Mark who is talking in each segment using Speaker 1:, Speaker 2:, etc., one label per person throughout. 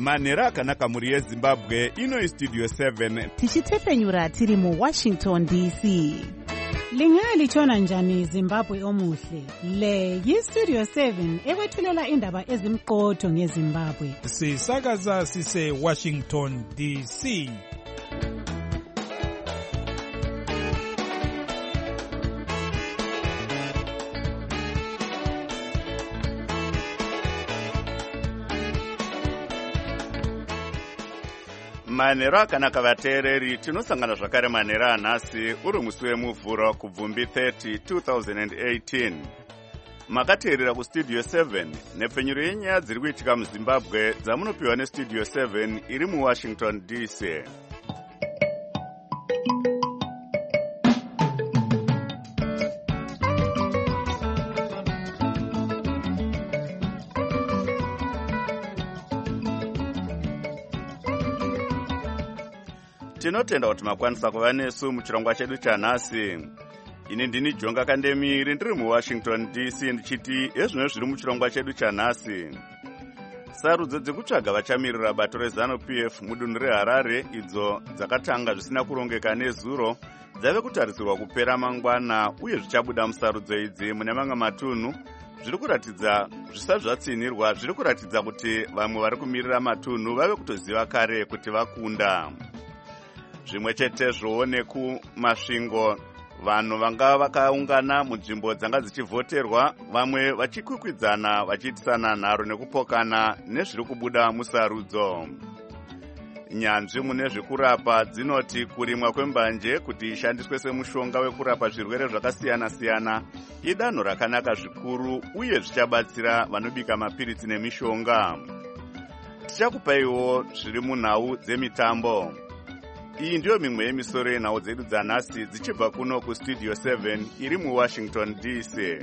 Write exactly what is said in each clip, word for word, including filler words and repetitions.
Speaker 1: manhero akanaka mhuri yezimbabwe. Ino Studio seven
Speaker 2: tichitepfenyura tiri mu Washington D C.
Speaker 3: Lingalitshona njani Zimbabwe omuhle? Le yi-Studio seven ekwethulela indaba ezimqotho ngeZimbabwe.
Speaker 4: Sisakaza sise Washington D C.
Speaker 1: manhero akanaka vateereri, tinosangana zvakare manhero anhasi uri musi wemuvhuro kubvumbi thirty two thousand eighteen. Makateerera kustudio seven nepfenyuro yenyaya dziri kuitika muzimbabwe dzamunopiwa nestudio seven iri muwashington D C. Tinotenda kuti makwanisa kuva nesu muchirongwa chedu chanhasi. Ini ndini Jonga Kandemiri ndiri muWashington D C ndichiti ezvino zviri muchirongwa chedu chanhasi. Sarudzo dzekutsvaga vachamirira bato reZANU P F mudunhu reHarare idzo dzakatanga zvisina kurongeka nezuro dzave kutarisirwa kupera mangwana uye zvichabuda musarudzo idzi mune mamwe matunhu zviri kuratidza zvisati zvatsinirwa zviri kuratidza kuti vamwe vari kumirira matunhu vave kutoziva kare kuti vakunda. Zvimwe chetezvo nekumasvingo vanhu vanga vakaungana munzvimbo dzanga dzichivhoterwa, vamwe vachikwikwidzana vachiitisana nharo nekupokana nezviri kubuda musarudzo. Nyanzvi mune zvekurapa dzinoti kurimwa kwembanje kuti ishandiswe semushonga wekurapa zvirwere zvakasiyana-siyana idanho rakanaka zvikuru uye zvichabatsira vanobika mapiritsi nemishonga. Tichakupaiwo zviri munhau dzemitambo. Iyi ndiyo mimwe yemisoro yenhau dzedu dzanhasi dzichibva kuno kustudio seven iri muWashington D C.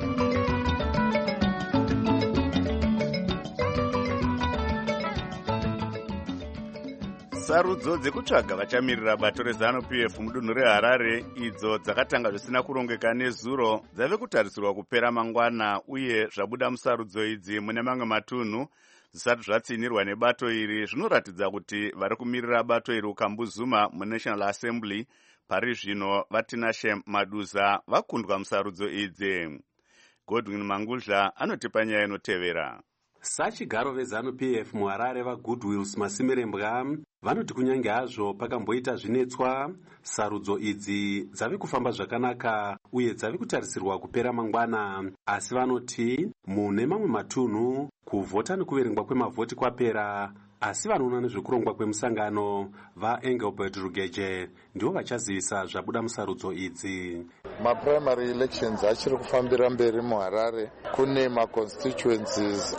Speaker 1: Sarudzo dzekutsvaga vachamirira bato reZANU P F mudunhu reHarare idzo dzakatanga zvisina kurongeka nezuro dzave kutarisirwa kupera mangwana uye zvabuda musarudzo idzi mune mamwe matunhu zvisati zvatsinirwa nebato iri zvinoratidza kuti vari kumirira bato iri ukambuzuma muNational Assembly pari zvino vatinashe Maduza vakundwa musarudzo idzi. Godwin Mangudla anotipa nyaya inotevera.
Speaker 5: Sachigaro veZANU P F muHarare vaGoodwills Masimirembwa vanoti kunyange hazvo pakamboita zvinetswa, sarudzo idzi dzave kufamba zvakanaka uye dzave kutarisirwa kupera mangwana, asi vanoti mune mamwe matunhu kuvhota nekuverengwa kwemavhoti kwapera, asi vanoona nezvekurongwa kwemusangano vaEngelbert Rugeje ndivo vachazivisa zvabuda musarudzo idzi.
Speaker 6: Ma-primary elections achiri kufambira mberi muHarare. Kune ma-constituencies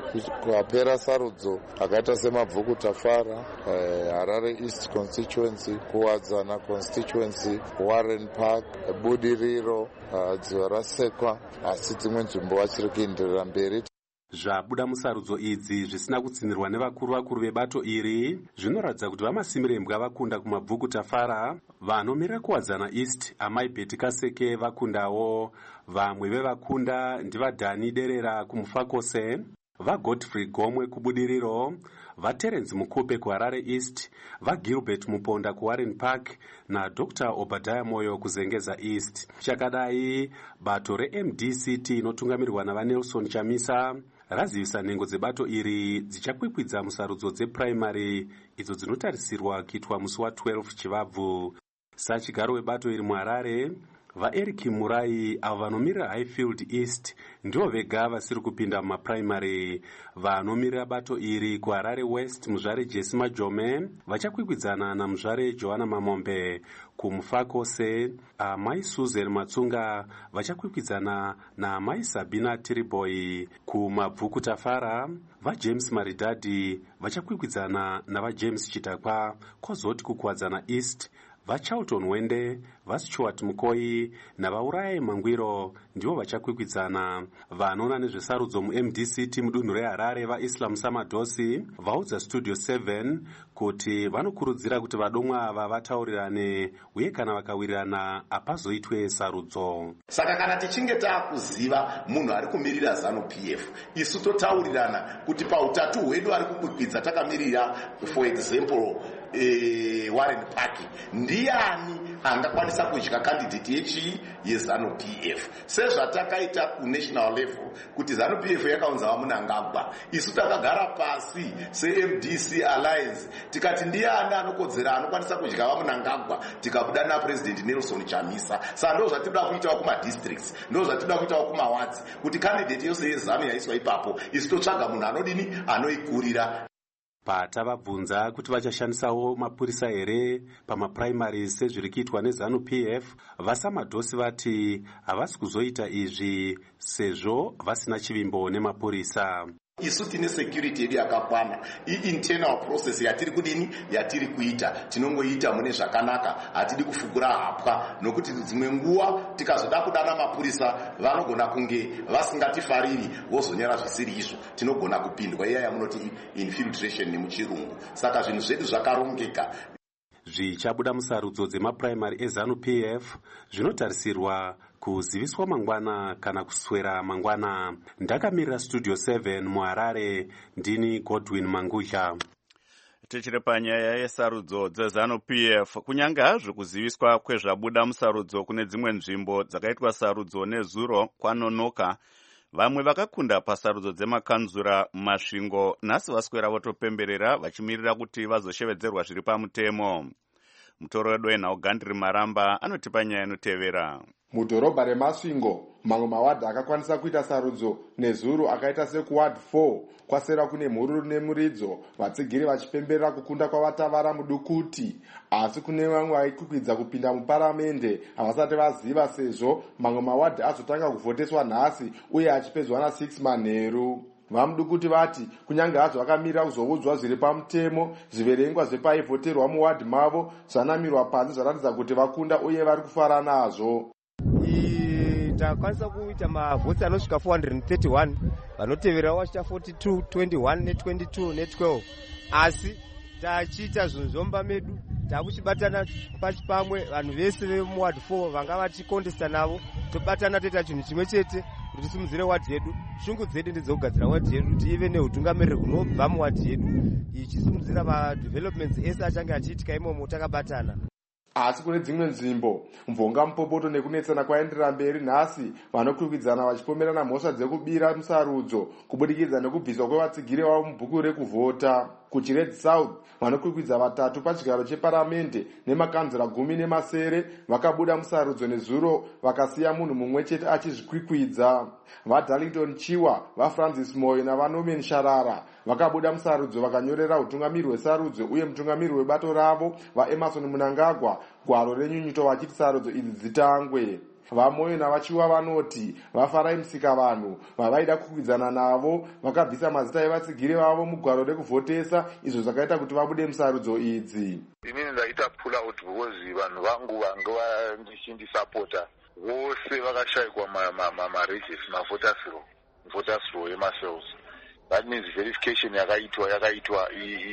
Speaker 6: apera sarudzo akaita semabvukutafara, eh, Harare East constituency, Kuwadzana constituency, Warren Park, Budiriro, uh, dziva rasekwa, asi dzimwe nzvimbo vachiri kuenderera mberi.
Speaker 5: Zvabuda musarudzo idzi zvisina kutsinirwa nevakuru vakuru vebato iri zvinoratidza kuti vaMasimirembwa vakunda kumabvukutafara, vanomirira Kuwadzana East Amai Beti Kaseke vakundawo, vamwe vevakunda ndivadhani Derera kumufakose, vaGodfrey Gomwe kubudiriro, vaTerence Mukupe kuHarare East, vaGilbert Muponda kuWarren Park naDr Obadiah Moyo kuzengeza East. Chakadai bato reM D C T inotungamirirwa navaNelson Chamisa razivisa nhengo dzebato iri dzichakwikwidza musarudzo dzeprimary idzo dzinotarisirwa kuitwa musi wa12 Chivabvu. Sachigaro webato iri muHarare vaEric Murai avo vanomirira Highfield East ndivo vega vasiri kupinda mumaprimary. Vanomirira bato iri kuHarare West muzvare Jesse Majome vachakwikwidzana namuzvare Joanna Mamombe. Kumufakose amai Susan Matsunga vachakwikwidzana naamai Sabina Tiriboy. Kumabvukutafara vaJames Maridadi vachakwikwidzana navaJames Chitakwa. Kwozoti kuKuwadzana East vaCharlton Wende, vaStuart Mukoi navaurayi Mangwiro ndivo vachakwikwidzana. Vanoona nezvesarudzo mu-M D C T mudunhu reHarare vaIslam Samadosi vaudza Studio seven kuti vanokurudzira kuti vadomwa ava vataurirane uye kana vakawirirana hapazoitwe sarudzo.
Speaker 7: Saka kana tichinge taakuziva munhu ari kumirira ZANU P F, isu totaurirana kuti pautatu hwedu ari kukwikwidzana takamirira, for example eh, Warren Paki, ndiani angakwanisa kudya candidate yechi yeZANU P F. Sezvatakaita kunational level kuti ZANU P F yakaunza vaMunangagwa, isu takagara pasi se-M D C Alliance tikati ndiani anokodzera anokwanisa kudya vaMunangagwa, tikabuda naPresident Nelson Chamisa. Saka ndo zvatinoda kuitawo kuma-districts, ndo zvatinoda kuitawo kuma-wards, kuti candidate yose yeZANU yaiswa ipapo isu totsvaga munhu anodini anoikurira.
Speaker 5: Patavabvunza kuti vachashandisawo mapurisa here pamaprimaries sezviri kuitwa neZANU P F, vaSamadosi vati havasi kuzoita izvi sezvo vasina chivimbo nemapurisa.
Speaker 7: Isu tine security yedu yakakwana. I-internal process yatiri kudini yatiri kuita tinongoita mune zvakanaka, hatidi kufukura hapwa, nokuti dzimwe nguva tikazoda kudana mapurisa vanogona kunge vasingatifariri vozonyara zvisiri izvo, tinogona kupindwa iya yamunoti infiltration nemuchirungu. Saka zvinhu zvedu zvakarongeka.
Speaker 5: Zvichabuda musarudzo dzemapuraimari eZANU P F zvinotarisirwa kuziviswa mangwana kana kuswera mangwana. Ndakamirira Studio seven muHarare, ndini Godwin Mangudya.
Speaker 1: Tichiri panyaya yesarudzo dzeZANU P F, kunyange hazvo kuziviswa kwezvabuda musarudzo kune dzimwe nzvimbo dzakaitwa sarudzo nezuro kwanonoka, vamwe vakakunda pasarudzo dzemakanzura mumasvingo nhasi vaswera votopemberera vachimirira kuti vazoshevedzerwa zviri pamutemo. Mutoredo weNhaugandiri Maramba anotipa nyaya inotevera.
Speaker 8: Mudhorobha reMasvingo, mamwe mawadhi akakwanisa kuita sarudzo nezuro akaita sekuward four kwasera kune mhururu nemuridzo, vatsigiri vachipemberera kukunda kwavatavara mudukuti. Asi kune vamwe vaikwikwidza kupinda muparamende havasati vaziva, sezvo mamwe mawadhi azotanga kuvhoteswa nhasi uye achipedzwa na-six manheru. Vamudukuti vati kunyange hazvo vakamirira kuzoudzwa zviri pamutemo, zviverengwa zvepaivhoterwa muwadhi mavo zvanamirwa panze zvaratidza kuti vakunda uye vari kufara nazvo.
Speaker 9: Takwanisa kuita mavhotsi anosvika four hundred thirty-one, vanotevera vachiita forty-two, twenty-one ne-twenty-two ne-twelve. Asi tachiita zvinhu zvomba medu, takuchibatana pachipamwe, vanhu vese vemuward four vanga vachikondesta navo, tobatana toita chinhu chimwe chete kuti tisimudzire wadhi yedu. Shungu dzedu ndedzekugadzira wadhi yedu kuti ive neutungamiriri hunobva muwadhi yedu, ichisimudzira madevelopments ese achange achiitika imomo takabatana.
Speaker 8: Asi kune dzimwe nzvimbo mvonga mupopoto nekunetsana kwaenderera mberi nhasi, vanokwikwidzana vachipomerana mhosva dzekubira musarudzo kubudikidza nekubviswa kwevatsigiri vavo mubhuku rekuvhota. Kuchired South, vanokwikwidza vatatu pachigaro cheparamende nemakanzura gumi nemasere vakabuda musarudzo nezuro, vakasiya munhu mumwe chete achizvikwikwidza. VaDarlington Chiwa, vaFrancis Moyo navaNorman Sharara vakabuda musarudzo vakanyorera utungamiri hwesarudzo uye mutungamiri webato ravo vaEmerson Munangagwa gwaro renyunyuto vachiti sarudzo idzi dzitangwe. VaMoyo navaChiwa vanoti vafarai musika vanhu vavaida kukwidzana navo vakabvisa mazita evatsigiri vavo mugwaro rekuvhotesa, izvo zvakaita kuti vabude musarudzo idzi.
Speaker 6: Inini ndaita pull out because vanhu vangu vanga ndichindisapota vose vakashayikwa mareges mavoters row voters row emacells. That means verification yakaitwa yakaitwa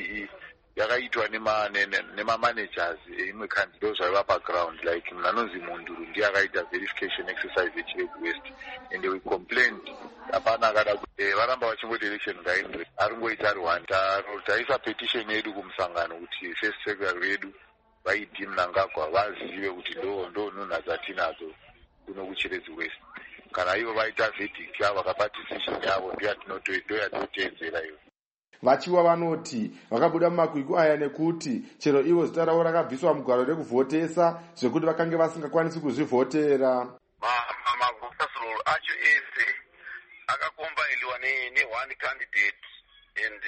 Speaker 6: yakaitwa nema-managers imwe candidate zvaiva background, like mnanonzi Munduru ndiye akaita verification exercise yeChired West, and we complained hapana akada kuti varamba vachingoti election ngaindwe aringoita ari one. Taisa petition yedu kumusangano kuti first secretary yedu vaidi Mnangagwa vazive kuti ndo ndo nhunha dzatinadzo kuno kuChired West. Kana ivo vaita verdict yavo vakapa decision yavo ndoyatinoteedzera iyo.
Speaker 8: Vachiwa vanoti vakabuda mumakwikwi aya nekuti chero ivo zita ravo rakabviswa mugwaro rekuvhotesa zvekuti vakange vasingakwanisi kuzvivhotera.
Speaker 6: Mavoters roll acho ese akakombaindiwa ne-one candidate and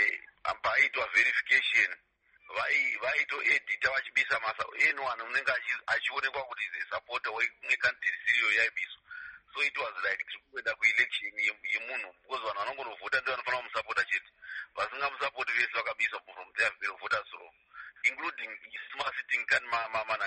Speaker 6: paitwa verification vaitoedita vachibisa masa anyone unenge achionekwa kuti is a supporter wecandidate siriyo yaibiswa. So it was like kuenda kuelection yemunhu because vanhu vanongonovhota ndivo vanofanira kumusapota chete, vasingamusapoti vese vakabiswa from their voters row, including smart sitting can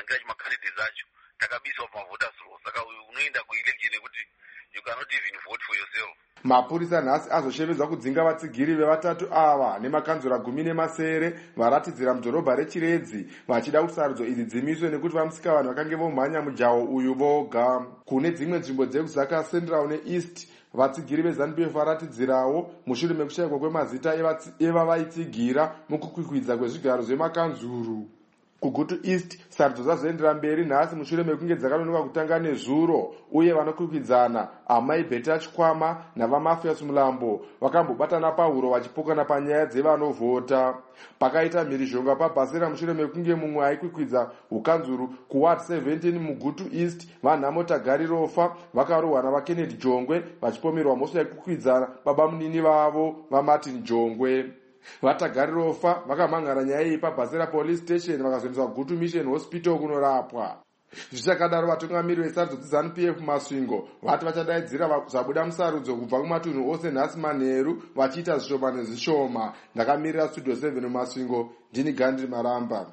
Speaker 10: saka unoenda kuelection yekuti you cannot even vote for yourself.
Speaker 8: Mapurisa nhasi azoshevedza kudzinga vatsigiri vevatatu ava nemakanzura gumi nemasere varatidzira mudhorobha rechiredzi vachida kuti sarudzo idzi dzimiswe nekuti vamusika vanhu vakange vomhanya mujaho uyu voga. Kune dzimwe nzvimbo dzekuzaka central neeast vatsigiri veZANU P F varatidzirawo mushure mekushayikwa kwemazita evavaitsigira mukukwikwidza kwezvigaro zvemakanzuru. Kugutu East sarudzo dzazoendera mberi nhasi mushure mekunge dzakanonoka kutanga nezuro uye vanokwikwidzana Amai Beta Chikwama navamafias Mulambo vakambobatana pahuro vachipokana panyaya dzevanovhota. Pakaita mhirizhonga pabhasera mushure mekunge mumwe aikwikwidza ukanzuru kuward seventeen mugutu East vanhamo Tagarirofa vakarohwa navaKennedy Jongwe vachipomerwa moso yaikwikwidza baba munini vavo vaMartin Jongwe. Vatagarirofa vakamhangara nyaya iyi pabhasera police station vakazoendeswa Gutu Mission Hospital kunorapwa. Zvichakadaro vatungamiri vesarudzo dzeZANU P F Masvingo vati vachadaidzira zvabuda musarudzo kubva kumatunhu ose nhasi manheru vachiita zvishoma nezvishoma. Ndakamirira Studio seven Masvingo, ndini Gandhi Maramba.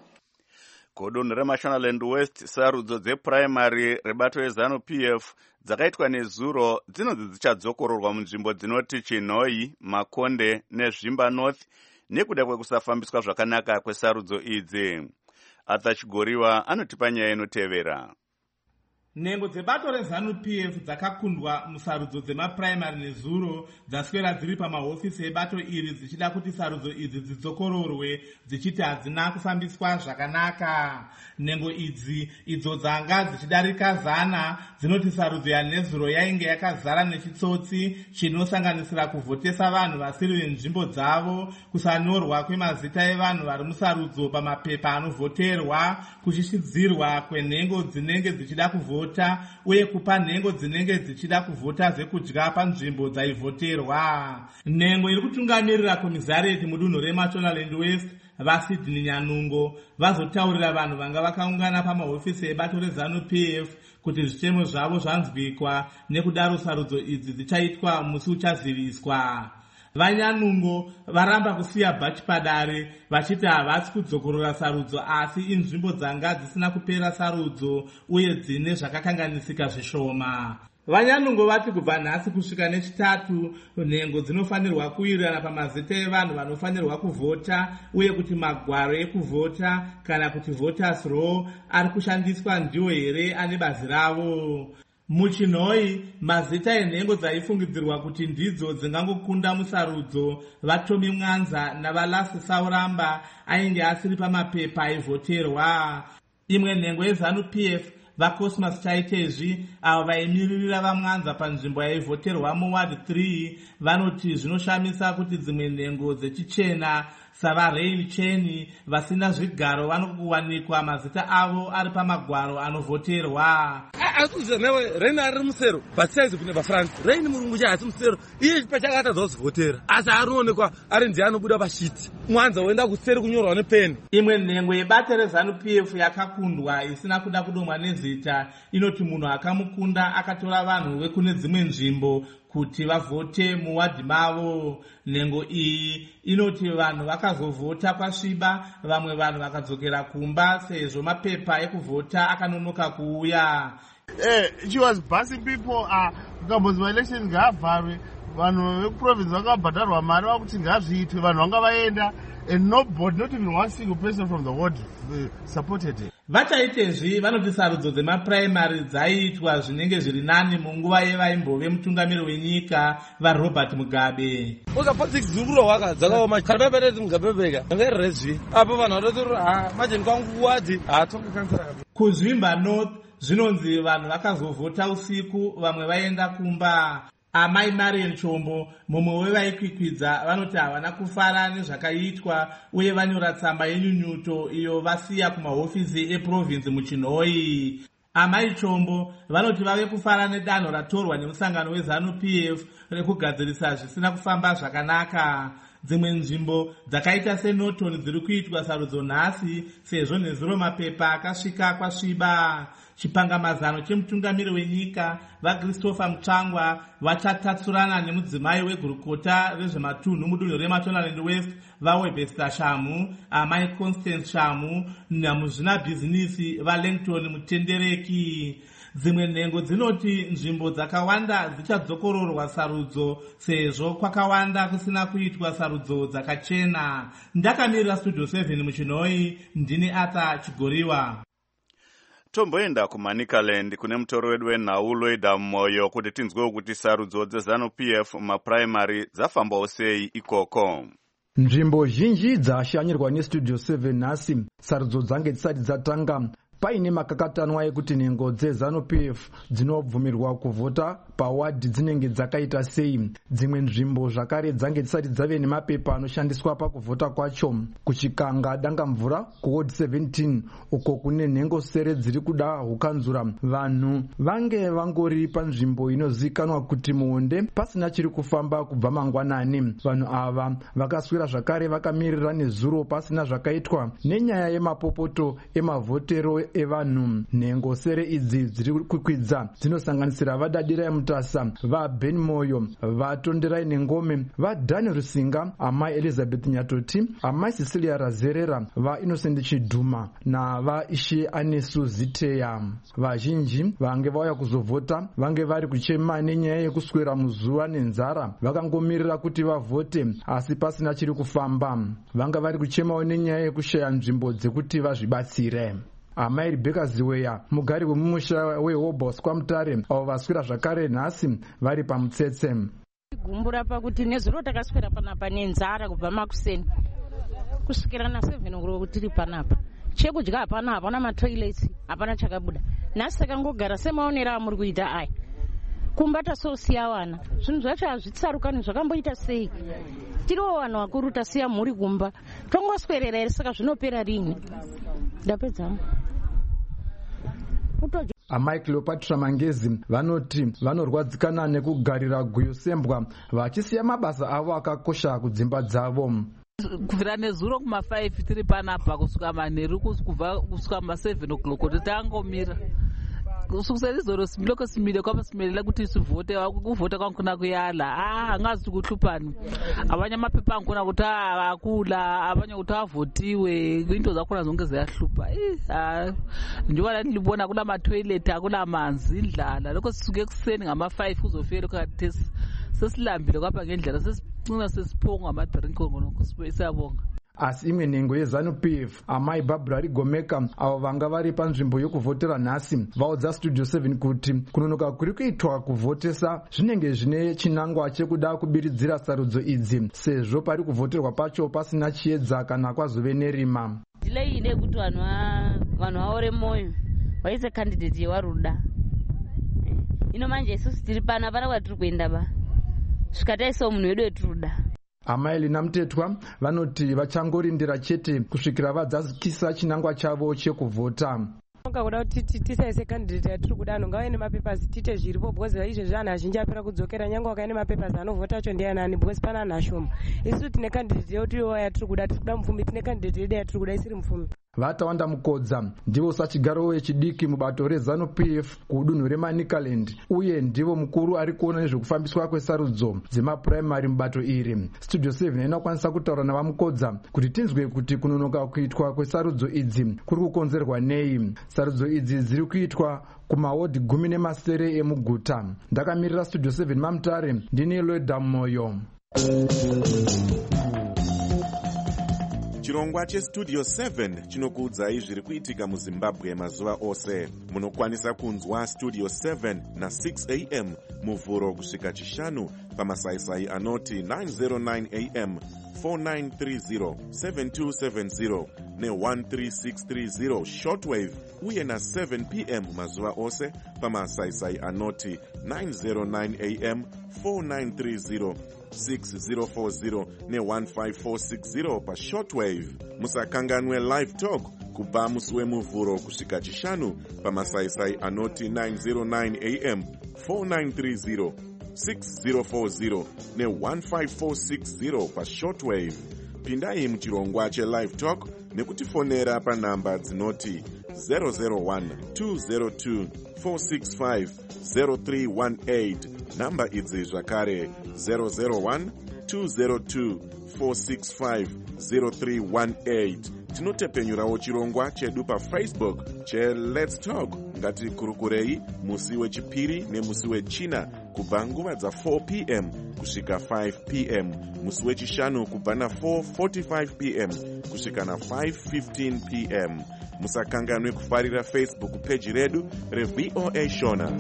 Speaker 1: Godunhu reMashonaland West sarudzo dzepuraimari rebato reZANU P F dzakaitwa nezuro dzinonzi dzichadzokororwa munzvimbo dzinoti Chinhoi, Makonde neZvimba North nekuda kwekusafambiswa zvakanaka kwesarudzo idzi. Arthur Chigoriwa anotipa nyaya inotevera.
Speaker 11: Nhengo dzebato reZANU P F dzakakundwa musarudzo dzemapuraimari nezuro dzaswera dziri pamahofisi ebato iri dzichida kuti sarudzo idzi dzidzokororwe dzichiti hadzina kufambiswa zvakanaka. Nhengo idzi idzo dzanga dzichidarika zana dzinoti sarudzo yanezuro yainge yakazara nechitsotsi chinosanganisira kuvhotesa vanhu vasiri venzvimbo dzavo, kusanyorwa kwemazita evanhu vari musarudzo pamapepa anovhoterwa, kushishidzirwa kwenhengo dzinenge dzichida kuvhota uye kupa nhengo dzinenge dzichida kuvhota zvekudya panzvimbo dzaivhoterwa. Nhengo iri kutungamirira komisarieti mudunhu reMashonaland West vaSydney Nyanungo vazotaurira vanhu vanga vakaungana pamahofisi ebato reZANU P F kuti zvichemo zvavo zvanzwikwa nekudaro sarudzo idzi dzichaitwa musi uchaziviswa. Vanyanungo varamba kusiya bhachi padare vachiti havasi kudzokorora sarudzo asi inzvimbo dzanga dzisina kupera sarudzo uye dzine zvakakanganisika zvishoma. Vanyanungo vati kubva nhasi kusvika nechitatu nhengo dzinofanirwa kuwirirana pamazita evanhu vanofanirwa kuvhota uye kuti magwaro ekuvhota kana kuti voters roll ari kushandiswa ndiwo here ane bazi ravo. Muchinhoi mazita enhengo dzaifungidzirwa kuti ndidzo dzingangokunda musarudzo vaTomi Mwanza navalasi Sauramba ainge asiri pamapepa aivhoterwa. Imwe nhengo yeZANU P F vaCosmas Chaitezvi avo vaimiririra vaMwanza panzvimbo yaivhoterwa muward three vanoti zvinoshamisa kuti dzimwe nhengo dzechichena savaRain Cheni vasina zvigaro vanokuwanikwa mazita avo ari pamagwaro anovhoterwa.
Speaker 12: Akuza newe Rain ari musero basize kune vaFrance Rain murungu chaasi musero iye pachakata zvozvotera asi arionekwa ari ndiye anobuda pashiti Mwanza woenda kuseri kunyorwa nepeni.
Speaker 11: Imwe nhengo yebato reZANU P F yakakundwa isina kuda kudomwa nezita inoti munhu akamukunda akatora vanhu vekune dzimwe nzvimbo kuti vavhote muwadhi mavo. Nhengo iyi inoti vanhu vakazovhota kwasviba vamwe vanhu vakadzokera kumba sezvo mapepa ekuvhota akanonoka kuuya.
Speaker 13: Eh, she was busing people uh kukambozi election ngavharwe vanhu vekuprovince vakabhadharwa mari vakuti ngazviitwe vanhu vanga vaenda and nobody, not even one single person from the ward uh, supported it.
Speaker 11: Vachaitezvi vanoti sarudzo dzemapuraimari dzaiitwa zvinenge zviri nani munguva yevaimbove mutungamiri wenyika vaRobert Mugabe.
Speaker 12: Uka politics zunguro waka dzakaoma karababere mugabebeka ngerezvi apo vanhu vanotori ah majeni kwangu wadi atonga kansara.
Speaker 11: Kuzvimba North zvinonzi vanhu vakazovhota usiku vamwe vaenda kumba. Amai Marian Chombo mumwe wevaikwikwidza vanoti havana kufara nezvakaitwa uye vanyora tsamba yenyunyuto iyo vasiya kumahofisi eprovince muChinhoi. Amai Chombo vanoti vave kufara nedanho ratorwa nemusangano weZANU P F rekugadzirisa zvisina kufamba zvakanaka. Dzimwe nzvimbo dzakaita seNorton dziri kuitwa sarudzo nhasi sezvo nezuro mapepa akasvika kwasviba. Chipangamazano chemutungamiri wenyika vaChristopher Mutsvangwa vachatatsurana nemudzimai wegurukota rezvematunhu mudunhu reMashonaland West vaWebster Shamu, amai Constance Shamu namuzvina bhizinisi vaLangton Mutendereki. Dzimwe nhengo dzinoti nzvimbo dzakawanda dzichadzokororwa sarudzo sezvo kwakawanda kusina kuitwa sarudzo dzakachena. Ndakamirira Studio seven muchinoi, ndini Arthur Chigoriwa.
Speaker 1: Tomboenda kuManicaland kune mutoro wedu wenhau Loida Moyo kuti tinzwewo kuti sarudzo dzeZanu P F mapuraimari dzafambawo sei ikoko.
Speaker 14: Nzvimbo zhinji dzashanyirwa neStudio seven nhasi sarudzo dzange dzisati dzatanga. Paine makakatanwa ekuti nhengo dzeZanu P F dzinobvumirwa kuvhota pawadhi dzinenge dzakaita sei. Dzimwe nzvimbo zvakare dzange dzisati dzave nemapepa anoshandiswa pakuvhota kwacho. Kuchikanga Dangamvura kuward seventeen uko kune nhengo sere dziri kuda hukanzura, vanhu vange vangori panzvimbo inozikanwa kuti muonde pasina chiri kufamba kubva mangwanani. Vanhu ava vakaswera zvakare vakamirira nezuro pasina zvakaitwa nenyaya yemapopoto emavhotero evanhu. Nhengo sere idzi dziri kukwidza dzinosanganisira vadadira mutasa, vaBen Moyo, vatonderai nengome, vaDaniel Rusinga, amai Elizabeth Nyatoti, amai Cecilia Razerera, vaInnocent Chidhuma navaIshe Anesu Ziteya. Vazhinji vange vauya kuzovhota vange vari kuchema nenyaya yekuswera muzuva nenzara, vakangomirira kuti vavhote asi pasina chiri kufamba. Vanga vari kuchemawo nenyaya yekushaya nzvimbo dzekuti vazvibatsire. Amai Rebecca Ziweya, mugari wemumusha weHobos kwaMutare, avo vaswera zvakare nhasi vari pamutsetse.
Speaker 15: Gumbura pakuti nezuro takaswera panapa nenzara kubva makuseni kusvikira na seven ngoro tiri panapa. Chekudya hapana, hapana matoilets, hapana chakabuda. Nhasi takangogara semaonera muri kuita aya. Kumba tasosiya wana. Zvinhu zvacho hazvitsarukani zvakamboita sei. Tiriwo vanhu vakuru tasiya mhuri kumba. Tongoswerera here saka zvinopera rini. Ndapedza.
Speaker 14: Amai Cleopatra Mangezi vanoti vanorwadzikana nekugarira guyo sembwa vachisiya mabasa avo akakosha kudzimba dzavo.
Speaker 16: Kubvira nezuro kuma five tiri panapa kusvika manheru kubva kusvika ma seven o'clock kuti tangomira. Kusukisira zoro similoko simile kwapa simelela kuti sivhote kuvhota kwankuna kuyala. Ah hangazi kuhlupani. Abanye amapepa ankuna kuti akula, abanye kuti avhotiwe, into zakhona zonke ziyahlupa. Eh njengoba nilibona kuna ma toilet akula manzi indlala. Lokho sisuke ekuseni ngama five uzofika lokho sesilambile kwapha ngendlela sesicina sesiphonga ama drink ngonoko siyabonga.
Speaker 14: Asi imwe nhengo yeZanu P F amai Barbara Rigomeka avo vanga vari panzvimbo yokuvhotera nhasi vaudza Studio seven kuti kunonoka kuri kuitwa kuvhotesa zvinenge zvine chinangwa chekuda kubiridzira sarudzo idzi sezvo pari kuvhoterwa pacho pasina chiedza kana kwazove nerima.
Speaker 15: Delay ine kuti vanhu vanhu vaore moyo vaise candidate yewaruda. Ino manje isusu tiri pana pana kwatiri kuenda ba. Svikataisawo munhu wedu wetiruda.
Speaker 14: Amai Lina Mutetwa vanoti vachangorindira chete kusvikira vadzakisa chinangwa chavo chekuvhota.
Speaker 17: Kuda kuti tisaise candidate yatiri kuda ngavaine mapepers tite zviripo bhozi izvezvi vanhu vazhinji apera kudzokera nyange wakaine mapepers anovhota acho ndianani bhozi pana vanhu ashoma. Isu tine candidate yedu yatiri kuda, tiri kuda mupfumi, tine candidate yedu yatiri kuda isiri mupfumi.
Speaker 14: Vatawanda Mukodza ndivo sachigaro wechidiki mubato reZanu P F kudunhu reManicaland uye ndivo mukuru ari kuona nezvekufambiswa kwesarudzo dzemapuraimari mubato iri. Studio seven inokwanisa kutaura navamukodza kuti tinzwe kuti kunonoka kuitwa kwesarudzo idzi kuri kukonzerwa nei. Sarudzo idzi dziri kuitwa kumawodhi gumi nemasere emuguta. Ndakamirira Studio seven maMutare, ndini Loida Moyo.
Speaker 18: Chirongwa cheStudio seven chinokuudzai zviri kuitika muZimbabwe mazuva ose. Munokwanisa kunzwa Studio seven na six a m muvhuro kusvika chishanu pamasaisai anoti nine oh nine a m, four nine three zero, seven two seven zero ne one three six three zero shortwave uye na seven p m mazuva ose pamasaisai anoti nine oh nine a m, four nine three zero, six zero four zero ne one five four six zero pa shortwave. Musakanganwe live talk kubva musi wemuvhuro kusvika chishanu pamasaisai anoti nine oh nine a m, four nine three zero, six zero four zero ne one five four six zero pa shortwave. Pindai muchirongwa chelive talk nekutifonera panhamba dzinoti zero zero one, two zero two, four six five, zero three one eight. Namba idzi zvakare zero zero one, two zero two, four six five, zero three one eight. Tinotepenyurawo chirongwa chedu pa Facebook che Let's Talk ngatikurukurei musi wechipiri nemusi wechina kubva nguva dza four p m kusvika five p m, musi wechishanu kubva na four forty-five p m kusvika na five fifteen p m. Musakanganwe kufarira Facebook page redu reV O A Shona.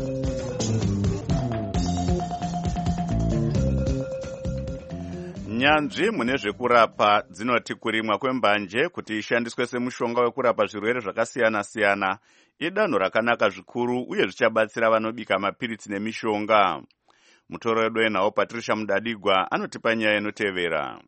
Speaker 1: Nyanzvi mune zvekurapa dzinoti kurimwa kwembanje kuti ishandiswe semushonga wekurapa zvirwere zvakasiyana-siyana idanho rakanaka zvikuru uye zvichabatsira vanobika mapiritsi nemishonga. Mutoro wedu enhawo Patricia Mudadigwa anotipa nyaya inotevera.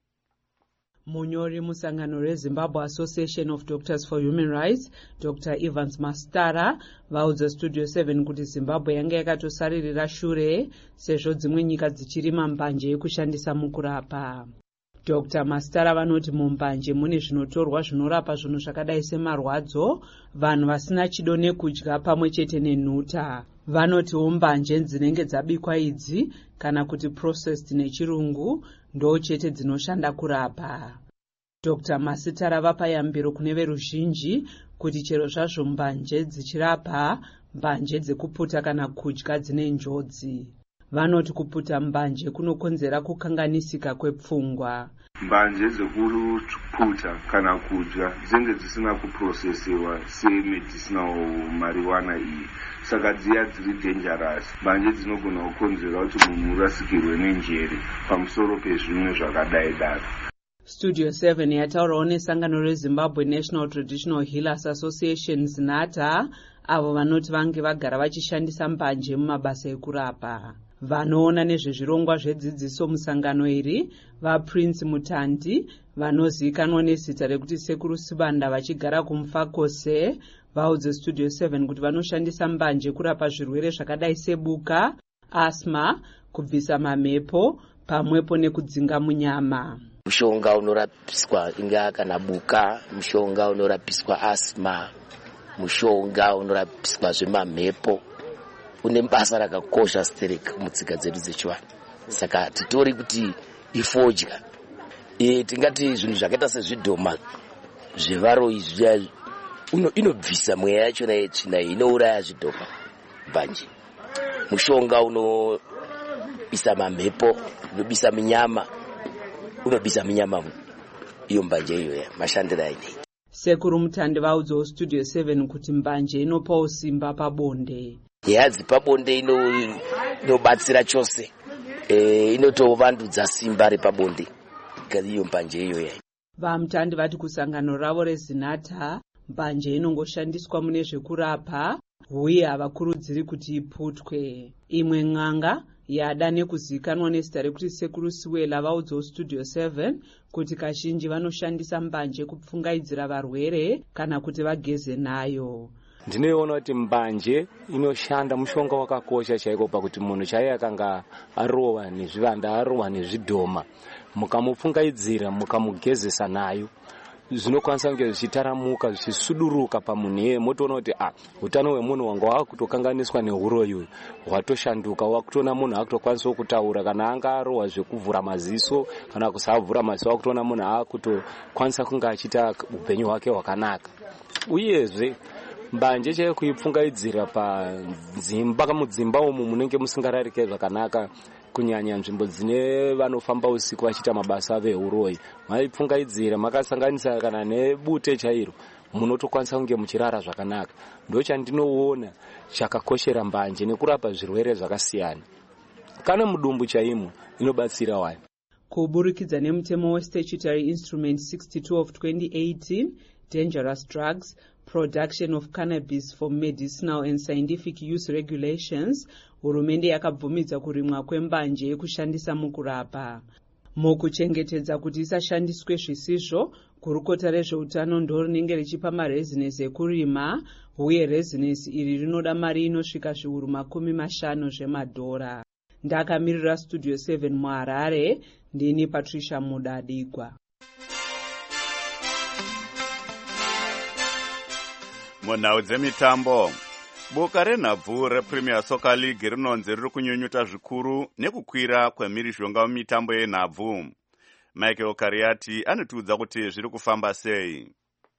Speaker 19: Munyori musangano reZimbabwe Association of Doctors for Human Rights, Doctor Evans Mastara, vaudza Studio seven kuti Zimbabwe yanga yakatosaririra shure sezvo dzimwe nyika dzichirima mbanje yekushandisa mukurapa. Doctor Mastara vanoti mumbanje mune zvinotorwa zvinorapa zvinhu zvakadai semarwadzo, vanhu vasina chido nekudya pamwe chete nenhuta. Vanoti mbanje dzinenge dzabikwa idzi kana kuti processed nechirungu ndo chete dzinoshanda kurapa. Doctor Masitara vapa yambiro kune veruzhinji kuti chero zvazvo mbanje dzichirapa, mbanje dzekuputa kana kudya dzine njodzi. Vanoti kuputa mbanje kunokonzera kukanganisika kwepfungwa.
Speaker 20: Mbanje dzekuputa kana kudya dzinenge dzisina kuprocessiwa semedicinal marijuana iyi, saka dziya dziri dangerous. Mbanje dzinogona kukonzera kuti munhu urasikirwe nenjere pamusoro pezvimwe zvakadai daro.
Speaker 19: Studio seven yataurawo nesangano reZimbabwe National Traditional Healers Association ZINATA, avo vanoti vange vagara vachishandisa mbanje mumabasa ekurapa. Vanoona nezvezvirongwa zvedzidziso musangano iri vaPrince Mutandi, vanozivikanwa nezita rekuti Sekuru Sibanda, vachigara kuMufakose, vaudze Studio seven kuti vanoshandisa mbanje kurapa zvirwere zvakadai sebuka, asthma, kubvisa mamhepo pamwepo nekudzinga munyama.
Speaker 21: Mushonga unorapiswa inga kana buka, mushonga unorapiswa asthma, mushonga unorapiswa zvemamhepo une basa rakakosha stereka mutsika dzedu dzechivanhu. Saka titori kuti ifodya e tingati zvinhu zvakaita sezvidhoma zvevaro izvi inobvisa mweya yachona yetsvina inouraya zvidhoma. Mbanje mushonga unobisa mamhepo, unobisa minyama, unobisa minyama iyo mbanje iyo mashandira ine.
Speaker 19: Sekuru Mutandi vaudzawo Studio seven kuti mbanje inopawo simba pabonde.
Speaker 21: Yadzi pabonde ino inobatsira chose, e inotovandudzira simba repabonde iyo mbanje iyo yayi.
Speaker 19: VaMutandi vati kusangano ravo reZINATA mbanje inongoshandiswa mune zvekurapa uye havakurudziri kuti iputwe. Imwe n'anga yada nekuzivikanwa nezita rekuti Sekuru Siwela vaudzawo Studio seven kuti kazhinji vanoshandisa mbanje kupfungaidzira varwere kana kuti vageze nayo.
Speaker 22: Ndinoona kuti mbanje inoshanda mushonga wakakosha chaiko pakuti munhu chaiye akanga arowa nezvivanda, arowa nezvidhoma, mukamupfungaidzira mukamugezesa nayo, zvinokwanisa kunge zvichitaramuka zvichisuduruka pamunhu iyeye, motoona kuti ah, utano hwemunhu wanga wakutokanganiswa neuroyi uyu hwatoshanduka, wakutoona munhu akutokwanisa kutaura, kana anga arowa zvekuvhura maziso kana kusavhura maziso, wakutoona munhu akutokwanisa kunge achiita upenyu hwake hwakanaka. Uyezve mbanje chaiyo kuipfungaidzira padzimba, mudzimba umu munenge musingararike zvakanaka, kunyanya nzvimbo dzine vanofamba usiku vachiita mabasa avo euroyi, maipfungaidzira makasanganisa kana nebute chairo, munotokwanisa kunge muchirara zvakanaka. Ndochandinoona chakakoshera mbanje nekurapa zvirwere zvakasiyana. Kana mudumbu chaimo inobatsira wani.
Speaker 19: Kuburikidza nemutemo weStatutory Instrument sixty-two of twenty eighteen, Dangerous Drugs, Production of Cannabis for Medicinal and Scientific Use Regulations, hurumende yakabvumidza kurimwa kwembanje yekushandisa mukurapa. Mukuchengetedza kuti isashandiswe zvisizvo, gurukota rezveutano ndo rinenge richipa marezinesi ekurima, uye rezinesi iri rinoda mari inosvika zviuru makumi mashanu zvemadhora. Ndakamirira Studio seven muHarare, ndini Patricia Mudadigwa.
Speaker 1: Munhau dzemitambo, boka renhabvu rePremier Soccer League rinonzi riri kunyunyuta zvikuru nekukwira kwemhirizhonga mumitambo yenhabvu. Michael Kariati anotiudza kuti zviri kufamba sei.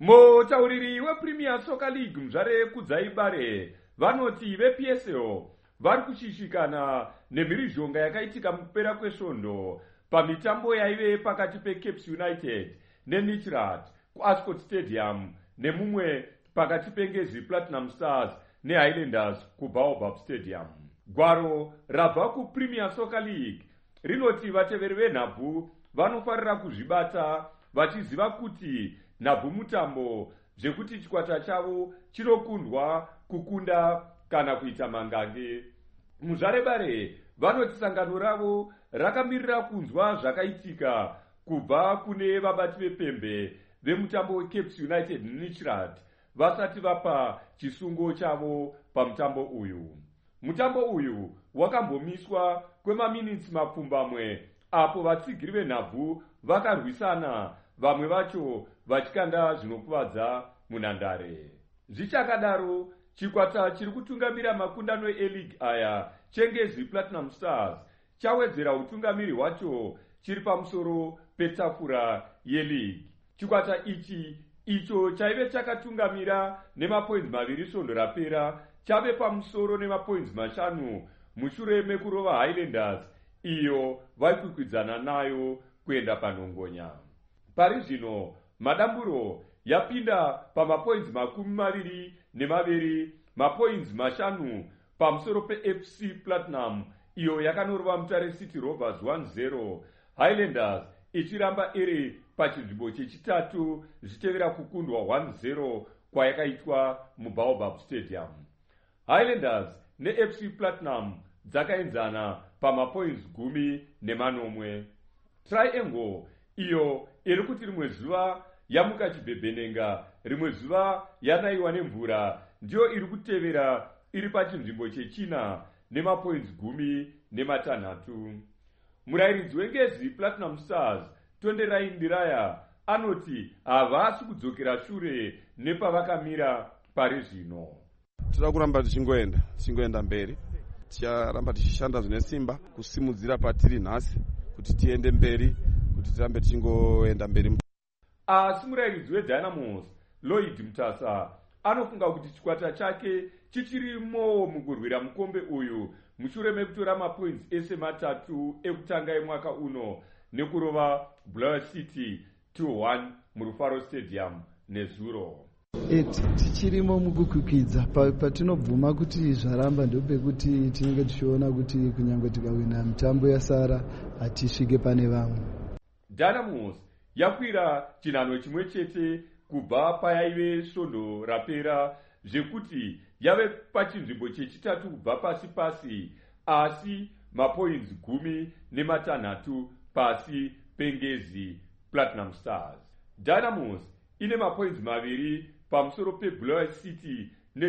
Speaker 2: Mutauriri wePremier Soccer League Mzvare Kudzaibare vanoti veP S L vari kushishikana nemhirizhonga yakaitika mukupera kwesvondo pamitambo yaive pakati peCape United neNichirat kuAscot Stadium nemumwe pakati peNgezi Platinum Stars neHighlanders kuBaobab Stadium. Gwaro rabva kuPremier Soccer League rinoti vateveri venhabvu vanofarira kuzvibata vachiziva kuti nhabvu mutambo zvekuti chikwata chavo chinokundwa kukunda kana kuita mangange. Muzvarebare vanoti sangano ravo rakamirira kunzwa zvakaitika kubva kune vabati vepembe vemutambo weCape United neNichirat vasati vapa chisungo chavo pamutambo uyu. Mutambo uyu wakambomiswa kwemaminitsi mapfumbamwe apo vatsigiri venhabvu vakarwisana, vamwe vacho vachikanda zvinokuvadza munhandare. Zvichakadaro, chikwata chiri kutungamira makundano e-league aya cheNgezi Platinum Stars chawedzera utungamiri hwacho chiri pamusoro petafura ye-league. Chikwata ichi icho chaive chakatungamira nemapoints maviri svondo rapera chave pamusoro nemapoints mashanu mushure mekurova Highlanders iyo vaikwikwidzaana nayo kuenda panhongonya. Pari zvino madamburo yapinda pamapoints makumi maviri nemaviri, mapoints mashanu pamusoro peF C Platinum iyo yakanorova Mutare City Rovers one zero, Highlanders ichiramba iri pachinzvimbo chechitatu zvichitevera kukundwa one zero kwayakaitwa muBaobab Stadium. Highlanders neF C Platinum dzakaenzana pamapoints gumi nemanomwe. Triangle iyo iri kuti rimwe zuva yamuka chibhebhenenga, rimwe zuva yanaiwa nemvura, ndiyo iri kutevera iri pachinzvimbo chechina nemapoints gumi nematanhatu. Murayiridzi weNgezi Platinum Stars Tonderai Ndiraya anoti havasi kudzokera shure nepavakamira pari zvino.
Speaker 3: Tinoda kuramba tichingoenda tichingoenda mberi, ticharamba tichishanda zvine simba kusimudzira patiri nhasi kuti tiende mberi, kuti tirambe tichingoenda mberi.
Speaker 2: Asi murayiridzi weDynamos Lloyd Mutasa anofunga kuti chikwata chake chichirimo mukurwira mukombe uyu mushure mekutora mapoints ese matatu ekutanga emwaka uno nekurova Blair City two one muRufaro Stadium nezuro.
Speaker 23: Tichirimo mukukwikwidza patinobvuma kuti zvaramba ndopekuti tinenge tichiona kuti kunyange tikawina mitambo yasara hatisvike pane vamwe.
Speaker 2: Dynamos yakwira chinhanho chimwe chete kubva payaive svondo rapera, zvekuti yave pachinzvimbo chechitatu kubva pasi pasi, asi mapoints gumi nematanhatu pasi peNgezi Platinum Stars. Dynamos ine mapoints maviri pamusoro peBlair City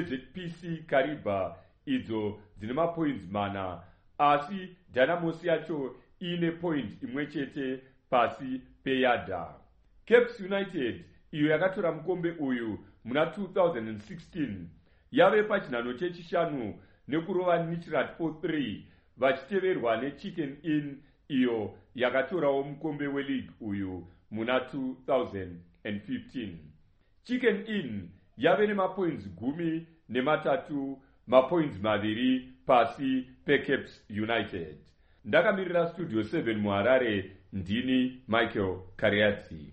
Speaker 2: neZPC Kariba idzo dzine mapoints mana, asi Dynamos yacho ine point imwe chete pasi peYada. Cape United iyo yakatora mukombe uyu muna two thousand sixteen yave pachinhanho chechishanu nekurova Nichirat four three, vachiteverwa neChicken Inn iyo yakatorawo mukombe weleague uyu muna two thousand fifteen. Chicken Inn yave nemapoints gumi nematatu, mapoints maviri pasi peCape United. Ndakamirira Studio seven muHarare, ndini Michael Kariati.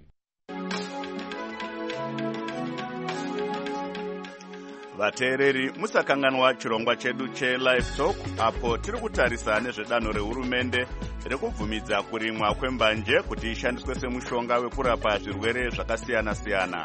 Speaker 1: Vateereri, musakanganwa chirongwa chedu cheLive Talk apo tiri kutarisa nezvedanho rehurumende rekubvumidza kurimwa kwembanje kuti ishandiswe semushonga wekurapa zvirwere zvakasiyana-siyana.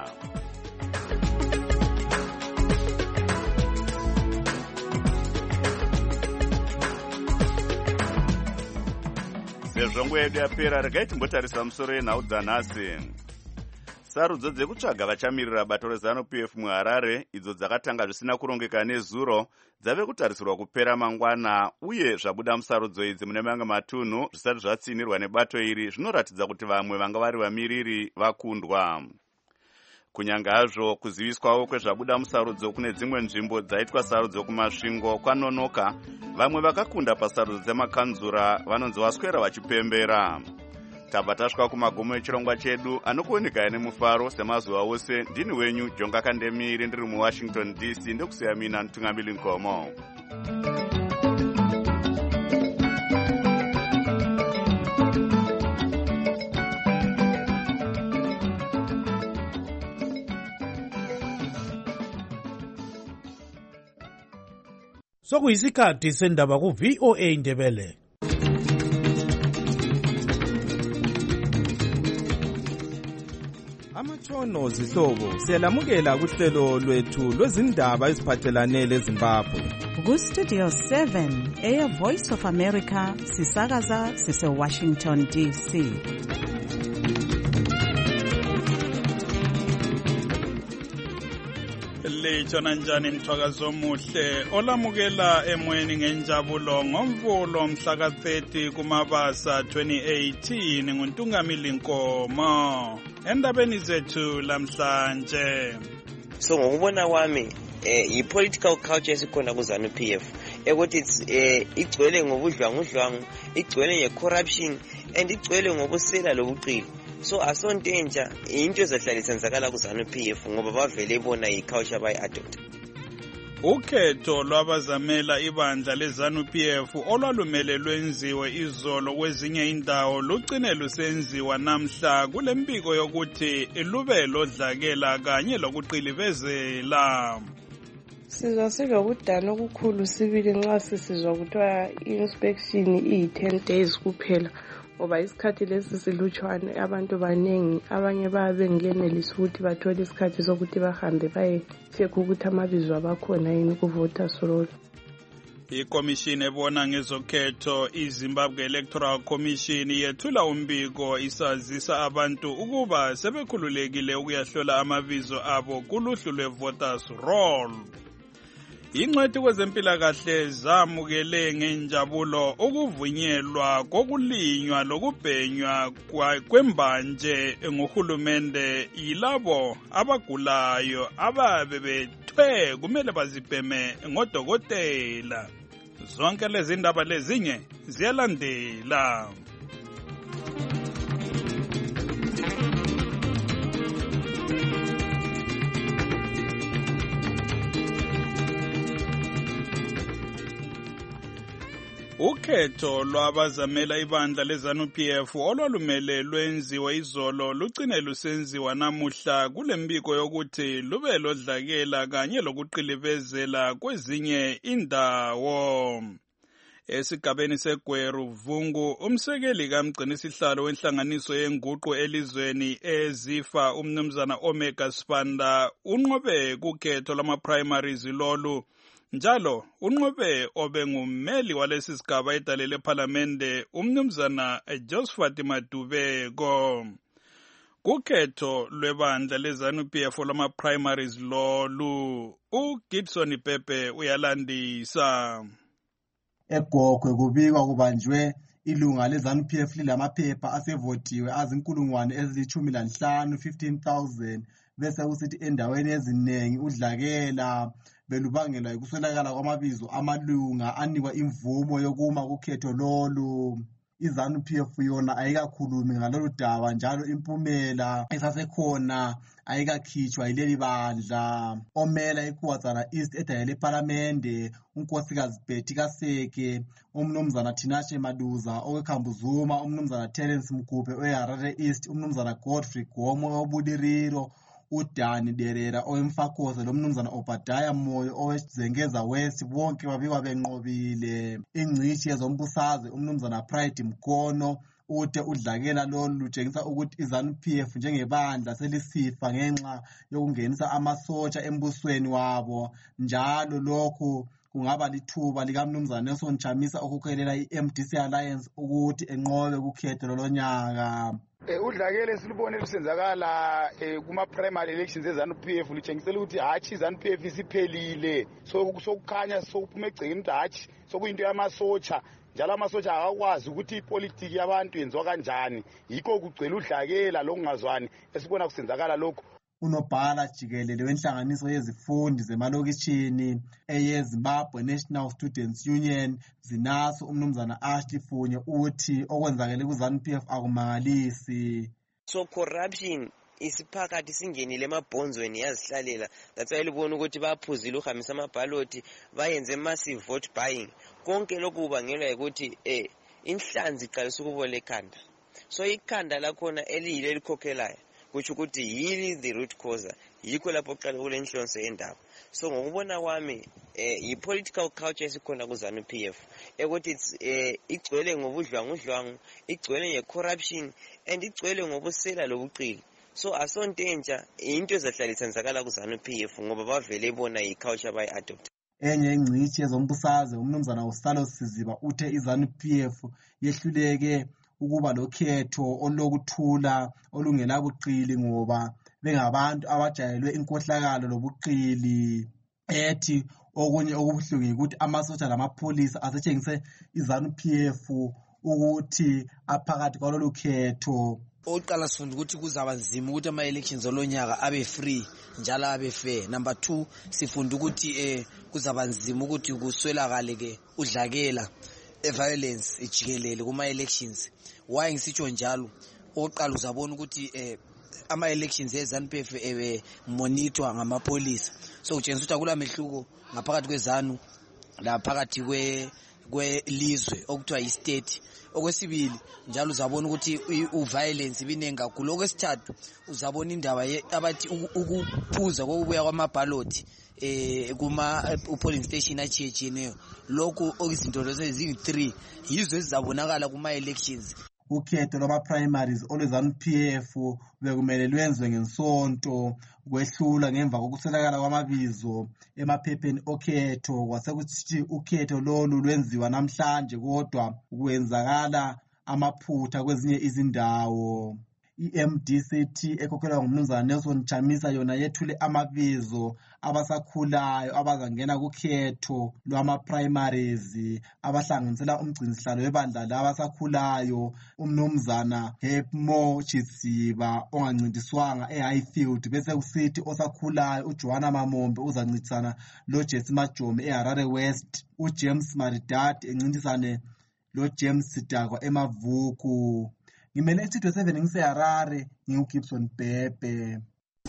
Speaker 1: Sezvo nguva yedu yapera, regai timbotarisa musoro yenhau dzanhasi. Sarudzo dzekutsvaga vachamirira bato reZANU-P F muHarare, idzo dzakatanga zvisina kurongeka nezuro, dzave kutarisirwa kupera mangwana, uye zvabuda musarudzo idzi mune mamwe matunhu zvisati zvatsinirwa nebato iri zvinoratidza kuti vamwe vanga vari vamiriri vakundwa. Kunyange hazvo kuziviswawo kwezvabuda musarudzo kune dzimwe nzvimbo dzaitwa sarudzo kumasvingo kwanonoka, vamwe vakakunda pasarudzo dzemakanzura vanonzi vaswera vachipembera. tabva tasvika kumagumo echirongwa chedu anokuoneka nemufaro semazuva ose. Ndini wenyu Jonga Kandemiri ndiri muWashington D C ndekusiya mina Ntungamili Nkomo.
Speaker 4: Sokuyisikhathi sendaba ku V O A Ndebele.
Speaker 5: Amatshono zihlobo siyalamukela kuhlelo lwethu lwezindaba eziphathelane leZimbabwe.
Speaker 7: Ku Studio seven, Air Voice of America, sisakaza sise Washington D C.
Speaker 24: Lechona njani mthwakazo omuhle olamukela emweni ngenjabulo ngomvulo mhla ka thirty kuMabasa twenty eighteen nguNtungamili Nkomo endabeni zethu lamhlanje.
Speaker 25: So ngokubona kwami eh i-political culture esikhona ku ZANU P F ukuthi eh igcwele ngobudlwangudlwangu, igcwele ngecorruption and igcwele ngobusela lobuqili. So asonto entsha into ezahlala isenzakala ku ZANU P F ngoba bavele bona i-culture bayi-adopt.
Speaker 24: Ukhetho lwabazamela ibandla leZANU P F olwalumele lwenziwe izolo kwezinye indawo lugcine lusenziwa namhla kule mbiko yokuthi lube lodlakela kanye lokuqilivezela.
Speaker 26: Sizwa silokudana okukhulu sibili nxa sisizwa kuthiwa i-inspection iyi-ten days kuphela ngoba isikhathi lesi silutshwane, abantu baningi, abanye babe ngenelisa ukuthi bathole isikhathi sokuthi bahambe baye-check ukuthi amabizo abakhona yini ku-voters roll.
Speaker 24: Ikomishini ebona ngezokhetho iZimbabwe Electoral Commission yethula umbiko isazisa abantu ukuba sebekhululekile ukuyahlola amabizo abo kuluhlu lwe-voters roll. Ingcwethi kwezempilakahle zamukele ngenjabulo ukuvunyelwa kokulinywa lokubhenywa kwembanje ngohulumende yilabo abagulayo ababe bethwe kumele bazibheme ngodokotela. Zonke lezi ndaba lezinye ziyalandela. Ukhetho lwabazamela ibandla leZANU P F olwalumele lwenziwe izolo lugcine lusenziwa namuhla kule mbiko yokuthi lube lodlakela kanye lokuqilivezela kwezinye indawo. Esigabeni seGweru Vungu umsekeli kaMgcinisihlalo wenhlanganiso yenguqu elizweni ezifa umnumzana Omega Spanda unqobe kukhetho lama-primaries lolu. Njalo unqobe obengummeli walesi sigaba edale lephalamende umnumzana Josephat Madubeko. Kukhetho lwebandla leZANU P F lama-primaries lolu uGibson Pepe uyalandisa.
Speaker 27: EGokwe kubikwa kubanjwe ilunga leZANU P F lilamaphepha asevotiwe azinkulungwane ezilithumi lanhlanu fifteen thousand bese kusithi endaweni eziningi udlakela belubangelwa yikuswelakala kwamabizo amalunga anikwa imvumo yokuma kukhetho lolu. iZANU P F yona ayikakhulumi ngalolu daba njalo impumela esasekhona ayikakhitshwa yileli bandla. Omela iKuwadzana East edale lePhalamende unkosikazi Betty Kaseke, umnumzana Tinashe Maduza oweKhambuzuma, umnumzana Terence Mgubhe oweHarare East, umnumzana Godfrey Gomo owobuliriro, uDani Derera owemfakoze lomnumzana Obadiah Moyo owezengeza West bonke babikwa benqobile. Ingcishi yezombusazwe umnumzana Pride Mkono ude udlakela lolu lutshengisa ukuthi iZANU P F njengebandla selisifa ngenxa yokungenisa amasotsha embusweni wabo. Njalo lokhu kungaba lithuba likamnumzana Nelson Chamisa okukhelela i-M D C Alliance ukuthi enqobe kukhetho lolonyaka.
Speaker 28: Udlakela silibone lusenzakala kuma-primary elections eZANU P F lutshengisela ukuthi hatshi iZANU P F isiphelile, sokukhanya sokuphuma egcekeni ukuthi hatshi sokuyinto yamasotsha, njalo amasotsha akakwazi ukuthi ipolitiki yabantu yenziwa kanjani. Yikho kugcwele udlakela lokungazwani esibona kusenzakala lokho.
Speaker 27: unobhala jikelele wenhlanganiso yezifundi zemalokishini eyeZimbabwe National Students Union ZINASU umnumzana Ashley Funye uthi okwenzakele ku-ZANU-P F akumangalisi.
Speaker 25: So corruption isiphakathi singenile emabhonzweni yazihlalela, that's why libona ukuthi baphuzile uhamisa amabhaloti bayenze massive vote buying. Konke lokhu kubangelwa ukuthi eh inhlanzi iqalisa ukubola ekhanda, so ikhanda lakhona eliyile elikhokhelayo kuthi ukuthi yili the root cause, yikho lapho oqala kule inhlonso endaba. So ngokubona kwami eh i-political culture esikhona ku-ZANU-P F ukuthi eh igcwele ngobudlwangudlwangu, igcwele nge-corruption and igcwele ngobusela lobuqili. So asonto entsha into ezahlala ithenzakala ku-ZANU-P F ngoba bavele bona i-culture bayi-adopt.
Speaker 27: Enye ingcithi yezombusazwe umnumzana uSalo Siziba uthe i-ZANU-P F yehluleke ukuba lokhetho olokuthula olungelabuqili ngoba bengabantu abajayelwe inkohlakalo lobuqili. Ethi okunye okubuhlungu ukuthi amasotsha lamapholisa asetshengise i-ZANU-P F ukuthi aphakathi kwalolu khetho.
Speaker 6: Oqala sifunda ukuthi kuzaba nzima ukuthi ama-elections olonyaka abe free njalo abe fair. Number two, sifunda ukuthi eh kuzaba nzima ukuthi kuswelakale ke udlakela e-violence ejikelele kuma-elections. Why ngisitsho njalo? Oqala uzabona ukuthi eh ama-elections e-ZANU-P F ebe monitor ngamapolisa, so kutshengisa ukuthi akula mehluko ngaphakathi kwe-ZANU la phakathi kwe kwelizwe okuthiwa yi-state. Okwesibili njalo uzabona ukuthi u-violence ibinengi kakhulu. Okwesithathu uzabona indaba abathi ukuphuza kokubuya kwamabhaloti eh kuma polling station achiyechiyeneyo. Lokho okuzinto lezo eziyi-three yizo ezizabonakala kuma-elections.
Speaker 27: Ukhetho lwama-primaries olwe-ZANU-P F bekumele lwenziwe ngensonto, kwehlula ngemva kokuswelakala kwamabizo emaphepheni okhetho. Kwasekuthi ukhetho lolu lwenziwa namhlanje kodwa kwenzakala amaphutha kwezinye izindawo. I-M D C T ekhokhelwa ngumnumzana Nelson Chamisa yona yethule amabizo abasakhulayo abazangena kukhetho lwama-primaries abahlanganisela umgcinisihlalo webandla labasakhulayo umnumzana Hepmo Chitsiba ongancintiswanga e-Highfield, bese kusithi osakhulayo uJohana Mamombe uzancintisana loJesse Majome eHarare West, uJames Maridadi encintisane loJames Sidakwa eMavuku. Ngimele isithwe seven ngiseHarare, nginguGibson Bhebhe.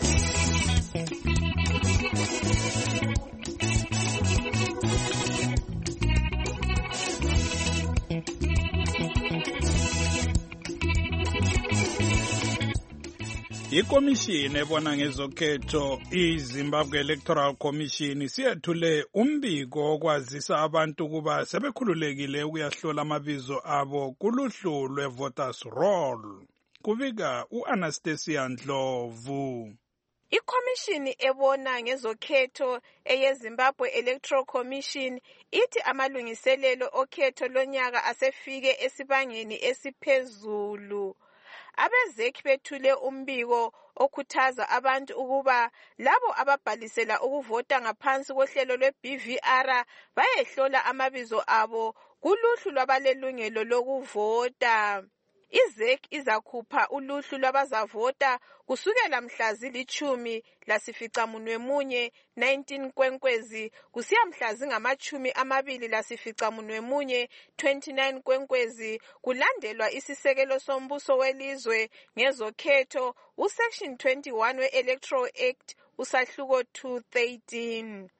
Speaker 24: Ikomishini ebona ngezokhetho iZimbabwe Electoral Commission siyethule umbiko okwazisa abantu ukuba sebekhululekile ukuyahlola amabizo abo kuluhlu lwe-voters roll. Kubika u-Anastasia Ndlovu.
Speaker 8: Ikomishini ebona ngezokhetho eyeZimbabwe Electoral Commission ithi amalungiselelo okhetho lonyaka asefike esibangeni esiphezulu. Abezeki bethule umbiko okhuthaza abantu ukuba labo ababhalisela ukuvota ngaphansi kohlelo lwe-B V R bayehlola amabizo abo kuluhlu lwabalelungelo lokuvota. Izeki izakhupha uluhlu lwabazavota kusukela mhla zilithumi lasificamunwemunye nineteen Nkwenkwezi kusiya mhla zingamachumi amabili lasificamunwemunye twenty-nine Nkwenkwezi, kulandelwa isisekelo sombuso welizwe ngezokhetho usection twenty-one we-Electoral Act usahluko two thirteen.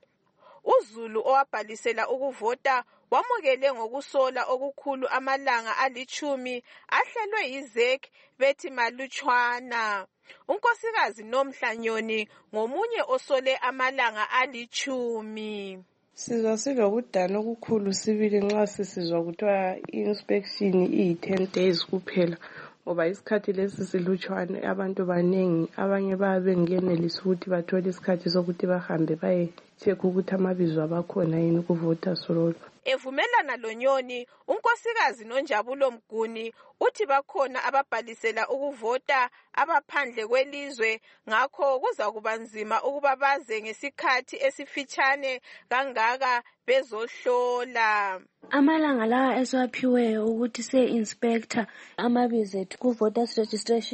Speaker 8: uZulu owabhalisela ukuvota wamukele ngokusola okukhulu amalanga alichumi ahlelwe yizeki bethi malutshwana. Unkosikazi Nomhlanyoni ngomunye osole amalanga alichumi.
Speaker 26: Sizwa silokudana okukhulu sibili nxa sisizwa kuthiwa i-inspection iyi-ten days kuphela, ngoba isikhathi lesi silutshwane, abantu baningi, abanye bayabe bengenelisa ukuthi bathole isikhathi sokuthi bahambe baye-check ukuthi amabizo abakhona yini ku-voters roll.
Speaker 8: Evumelana loNyoni, unkosikazi Nonjabulo Mguni uthi bakhona ababhalisela ukuvota abaphandle kwelizwe, ngakho kuza kuba nzima ukuba baze ngesikhathi esifitshane kangaka bezohlola.
Speaker 9: Amalanga lawa esiwaphiweyo ukuthi se-inspector amabizo ethu ku-voters registration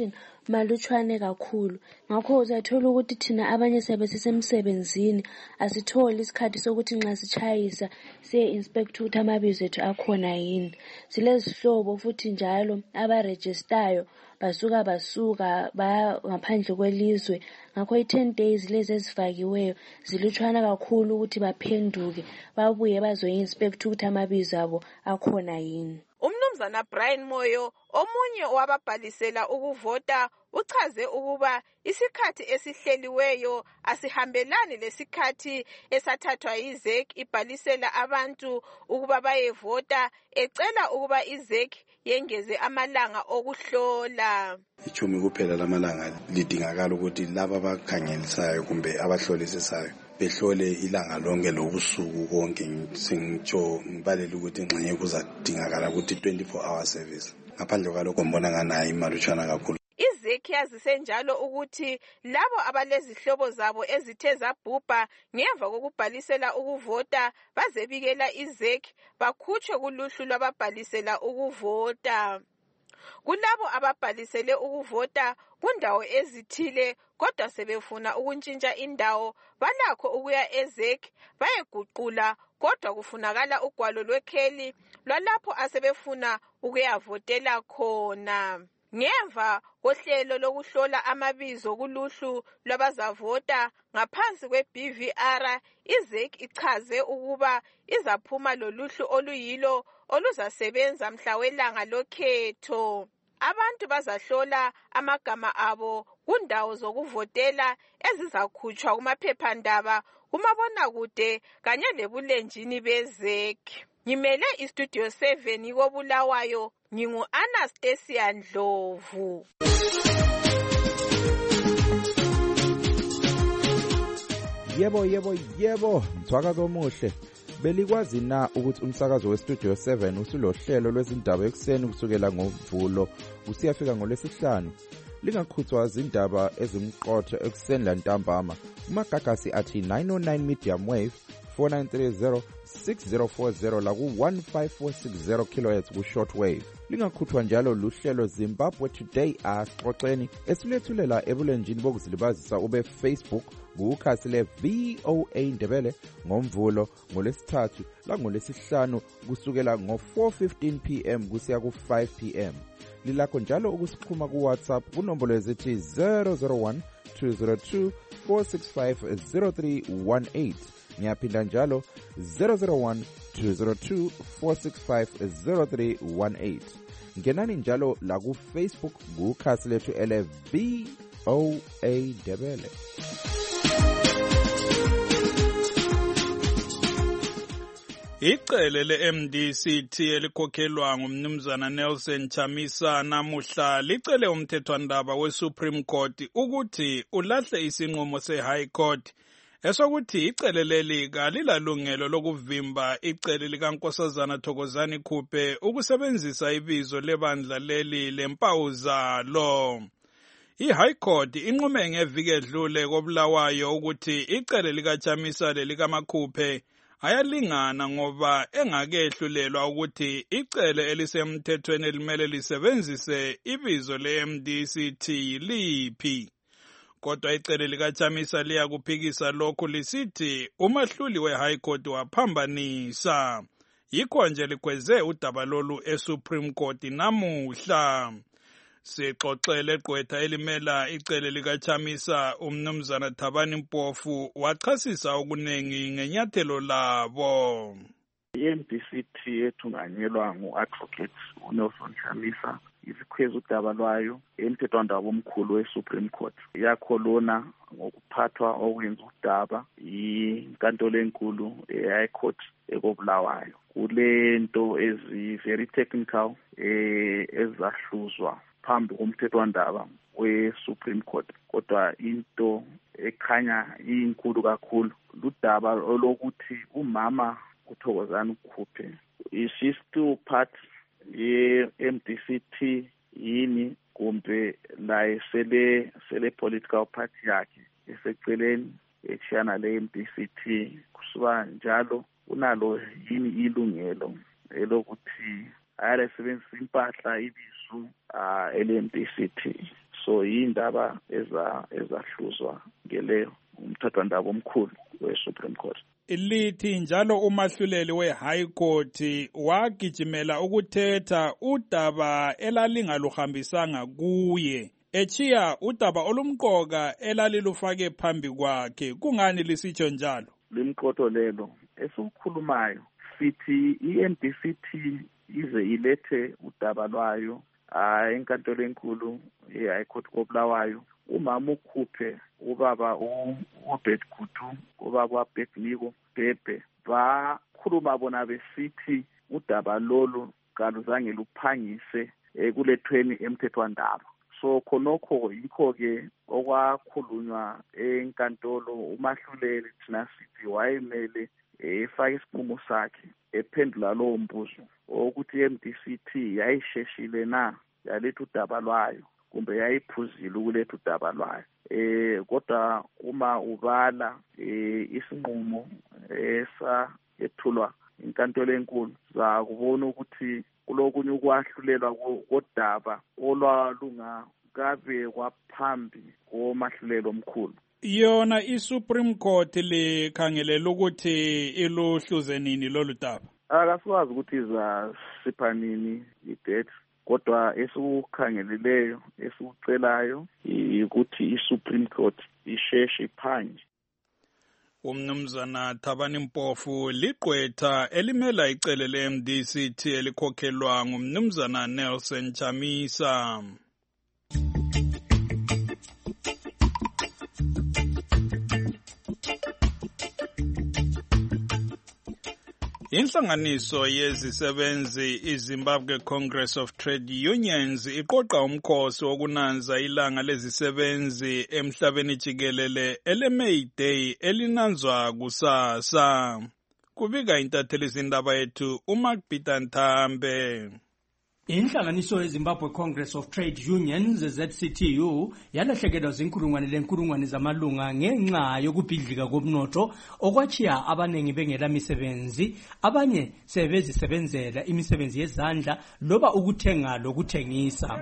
Speaker 9: malutshwane kakhulu. Ngakho uzathola ukuthi thina abanye siyabe sisemsebenzini asitholi isikhathi sokuthi nxa sitshayisa siye inspect ukuthi amabizo ethu akhona yini. Silezihlobo futhi njalo abarejistayo basuka basuka baya ngaphandle kwelizwe. Ngakho i-ten days lezi ezifakiweyo zilutshwana kakhulu ukuthi baphenduke babuye bazoyi-inspect ukuthi amabizo abo akhona yini.
Speaker 8: Umnumzana Brian Moyo, omunye wababhalisela ukuvota, uchaze ukuba isikhathi esihleliweyo asihambelani lesikhathi esathathwa yi-Z E C ibhalisela abantu ukuba bayevota, ecela ukuba i-Z E C yengeze amalanga okuhlola.
Speaker 10: Ichumi kuphela lamalanga lidingakala ukuthi laba abakhangelisayo kumbe abahlolisisayo behlole ilanga lonke lobusuku konke. Singitsho ngibalela ukuthi ngxenye kuzadingakala ukuthi twenty-four hour service. Ngaphandle kwalokho mbona nganayo imalutshwana kakhulu.
Speaker 8: I-Z E C yazise njalo ukuthi labo abalezihlobo zabo ezithe zabhubha ngemva kokubhalisela ukuvota bazebikela i-Z E C bakhutshwe kuluhlu lwababhalisela ukuvota. Kulabo ababhalisele ukuvota kundawo ezithile kodwa sebefuna ukuntshintsha indawo balakho ukuya e-Z E C bayeguqula, kodwa kufunakala ugwalo lwekheli lwalapho asebefuna ukuyavotela khona. Ngemva kohlelo lokuhlola amabizo kuluhlu lwabazavota ngaphansi kwe-B V R, i-Z E C ichaze ukuba izaphuma loluhlu oluyilo oluzasebenza mhla welanga lokhetho. Abantu bazahlola amagama abo kundawo zokuvotela ezizakhutshwa kumaphephandaba, kumabonakude kanye lebulenjini be-Z E C. Ngimele iStudio seven koBulawayo, ngingu-Anastasia Ndlovu.
Speaker 5: Yebo yebo yebo, mthwakazi omuhle. Belikwazi na ukuthi umsakazo weStudio seven usulohlelo lwezindaba ekuseni kusukela ngoMvulo usiyafika ngolwesihlanu? Lingakhuthwa izindaba ezimqotho ekuseni lantambama. Umagagasi athi nine oh nine medium wave four nine three zero six zero four zero la ku one five four six zero kilohertz ku shortwave. Lingakhuthwa njalo luhlelo Zimbabwe Today asixoxeni esilethulela ebulenjini bokuzilibazisa ube Facebook kukhasi le V O A Ndebele ngoMvulo ngolesithathu la ngolesihlanu kusukela ngo four fifteen p m kusiya ku five p m. Lilakho njalo ukusixhuma ku WhatsApp kunombolo ezithi zero zero one two zero two four six five zero three one eight. Ngiyaphinda njalo zero zero one two zero two four six five zero three one eight. Ngenani njalo la ku Facebook kukhasi lethu ele V O A Ndebele.
Speaker 24: Icele le-M D C T elikhokhelwa ngumnumzana Nelson Chamisa namuhla licele umthethwandaba we-Supreme Court ukuthi ulahle isinqumo se-High Court esokuthi icele leli kalilalungelo lokuvimba icele likaNkosazana Thokozani Khuphe ukusebenzisa ibizo lebandla leli lempawu zalo. I-High Court inqume ngeviki edlule koBulawayo ukuthi icele likaChamisa lelikaMakhuphe ayalingana ngoba engakehlulelwa ukuthi icele elisemthethweni elimele lisebenzise ibizo le-M D C T liphi. Kodwa icele likaChamisa liyakuphikisa lokhu lisithi umahluli we-High Court waphambanisa. Yikho nje likweze udaba lolu e-Supreme Court namuhla. Sixoxele gqwetha elimela icele likaChamisa umnumzana Thabani Mpofu wachasisa okunengi ngenyathelo labo.
Speaker 11: I-M D C T ethunganyelwa ngu-Advocate uNelson Chamisa isikhweza udaba lwayo emthethwandaba omkhulu we-Supreme Court. Yakholona ngokuphathwa okwenza udaba inkantolo enkulu e-High Court ekoBulawayo. Kulento ezi-very technical ezahluzwa phambi komthethwandaba we-Supreme Court. Kodwa into ekhanya inkulu kakhulu ludaba olokuthi umama uThokozani Khuphe is she still part ye-M D C T yini kumbe la sele sele political party yakhe eseceleni echana le-M D C T kusuka njalo unalo yini ilungelo elokuthi ayasebenzisa impahla ibizo ele-M D C T. so yindaba eza ezahluzwa ngeleyo umthathwandaba omkhulu we-Supreme Court.
Speaker 24: Lithi njalo umahluleli we-High Court wagijimela ukuthetha udaba elalingaluhambisanga kuye, echiya udaba olumqoka elalilufake phambi kwakhe. Kungani lisitsho njalo?
Speaker 11: Limqoto lelo esikukhulumayo sithi i-N D C T ize ilethe udaba lwayo enkantolo enkulu ye-High Court koBulawayo. Umama ukhuphe ubaba uBet Kutu, ubaba uBetniko Bebe, bakhuluma bona besithi udaba lolu kaluzange luphangise ekulethweni emthethwandaba. So khonokho yikho ke okwakhulunywa enkantolo umahluleli thina sithi wayemele efake isinqumo sakhe ephendula lowo mbuzo ukuthi i-M D C T yayisheshile na yaletha udaba lwayo kumbe yayiphuzile ukuletha udaba lwayo. Eh kodwa uma ubala isinqumo esa ethulwa inkantolo enkulu zakubona ukuthi kulokunye ukwahlulelwa kodaba olwalungakabe kwaphambi komahlulelo omkhulu.
Speaker 24: Yona i-Supreme Court likhangelela ukuthi iluhluze nini lolu daba?
Speaker 11: Akasikwazi ukuthi izasipha nini i-date, kodwa esikukhangeleleyo esikucelayo ukuthi i-Supreme Court isheshe iphanje.
Speaker 24: Umnumzana Thabani Mpofu liqwetha elimela icele le-M D C T elikhokhelwa ngumnumzana Nelson Chamisa. Inhlanganiso yezisebenzi iZimbabwe Congress of Trade Unions iqoqa umkhosi wokunanza ilanga lezisebenzi emhlabeni jikelele ele-May Day elinanzwa kusasa. Kubika intatheli zindaba yethu uMark Bitanthambe.
Speaker 12: Inhlanganiso yeZimbabwe Congress of Trade Unions Z C T U yalahlekelwa zinkulungwane lenkulungwane zamalunga ngenxa yokubhidlika komnotho okwachiya abanengi bengela misebenzi, abanye sebezisebenzela imisebenzi yezandla loba ukuthenga lokuthengisa.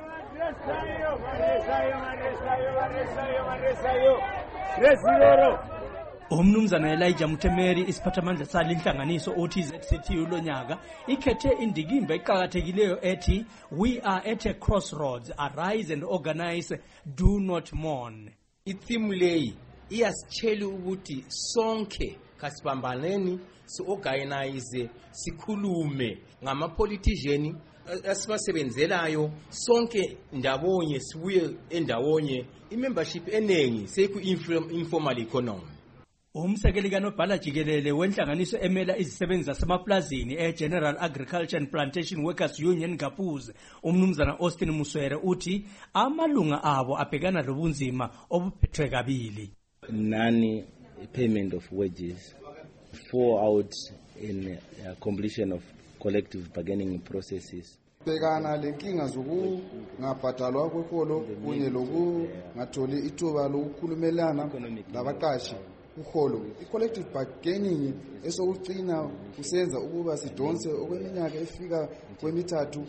Speaker 12: Umnumzana Elijah Mutemeri isiphathamandla sale inhlanganiso othi Z C T U lonyaka ikhethe indikimba eqhakathekileyo ethi we are at a crossroads, arise and organize, do not mourn.
Speaker 13: Itheme leyi iyasitshela ukuthi sonke kasibambaneni si-organize sikhulume ngama-politician asibasebenzelayo sonke ndawonye sibuye endawonye i-membership enengi seku-informal economy.
Speaker 12: Umsekeli kanobhala jikelele wenhlanganiso emela izisebenzi zasemaplazini e-General Agriculture and Plantation Workers Union Gapuze, umnumzana Austin Muswere uthi amalunga abo abhekana lobunzima obuphethwe kabili.
Speaker 14: None payment of wages, fallout in uh, completion of collective bargaining processes.
Speaker 23: Bekana lenkinga zokungabhadalwa kweholo kunye lokungatholi ithuba lokukhulumelana labaqashi uholo. I-collective bargaining esokucina kusenza ukuba sidonse okweminyaka efika kwemithathu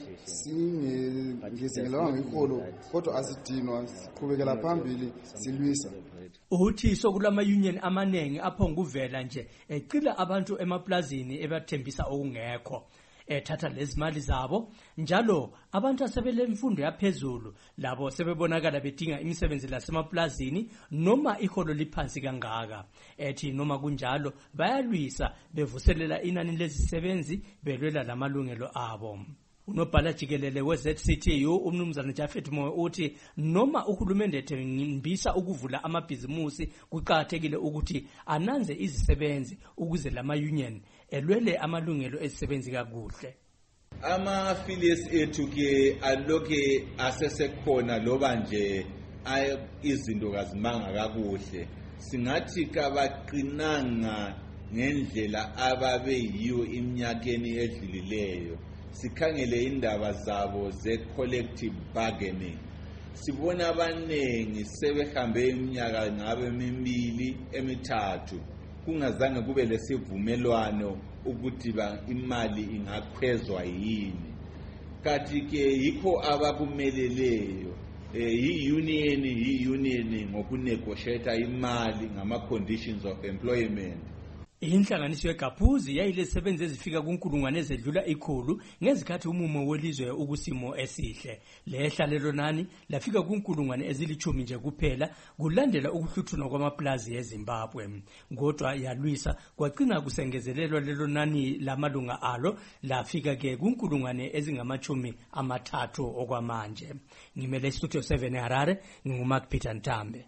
Speaker 23: singezingelanga iholo, kodwa asidinwa siqhubekela phambili silwisa.
Speaker 12: Uthi sokulama union amanengi aphonguvela nje ecila abantu emaplazini ebathembisa okungekho, ethatha lezimali zabo njalo abantu asebele mfundo yaphezulu labo sebebonakala bedinga imisebenzi lasemaplazini noma iholo liphansi kangaka. Ethi noma kunjalo bayalwisa bevuselela inani lezisebenzi belwela lamalungelo abo. Unobhala jikelele we-Z C T U umnumzana Jafet Moyo uthi noma uhulumende ethembisa ukuvula amabhizimusi kuqakathekile ukuthi ananze izisebenzi ukuze lama union elwele amalungelo ezisebenzi kakuhle.
Speaker 15: Ama-affiliates ethu ke aloke asesekhona loba nje izinto kazimanga kakuhle, singathi kabaqinanga ngendlela ababe yiyo iminyakeni edlulileyo. Sikhangele indaba zabo ze-collective bargaining, sibona abanengi sebehambe iminyaka ngabe emibili emithathu kungazange kube lesivumelwano ukuthi imali ingakhwezwa yini. Kanti ke yikho abakumeleleyo yi-union yi-union ngokunegotiate imali ngama-conditions of employment.
Speaker 12: Inhlanganiso yeGaphuzi yayilezisebenzi ezifika kunkulungwane ezedlula ikhulu ngezikhathi umumo welizwe ukusimo esihle. Lehlalelo nani lafika kunkulungwane ezilithumi nje kuphela kulandela ukuhluthunwa kwamaplazi eZimbabwe. Kodwa yalwisa kwagcina kusengezelelwa lelo nani lamalunga alo lafika ke kunkulungwane ezingamachumi amathathu okwamanje. Ngimele Studio seven eHarare, nginguMark Peter Ntambe.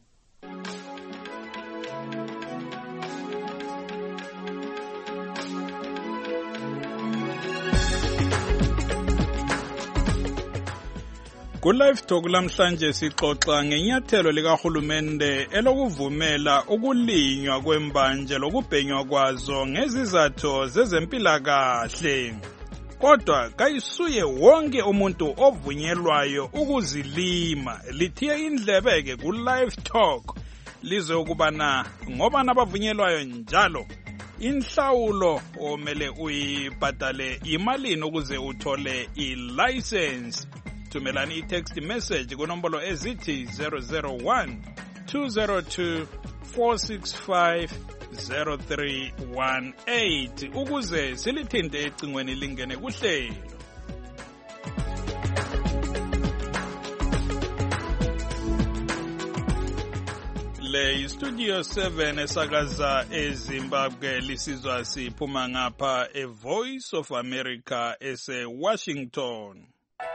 Speaker 24: Ku-Live Talk lamhlanje sixoxa ngenyathelo likahulumende elokuvumela ukulinywa kwembanje lokubhenywa kwazo ngezizathu zezempilakahle. Kodwa kayisuye wonke umuntu ovunyelwayo ukuzilima. Lithiye indlebeke ku-Live Talk lizwe ukubana ngoba nabavunyelwayo njalo inhlawulo omele uyibhadale imalini ukuze uthole i-license. Thumelani i-text message kunombolo ezithi zero zero one two zero two four six five zero three one eight ukuze silithinte ecingweni lingene kuhlelo. Le Studio seven esakaza eZimbabwe lisizwa siphuma ngapha e Voice of America ese Washington.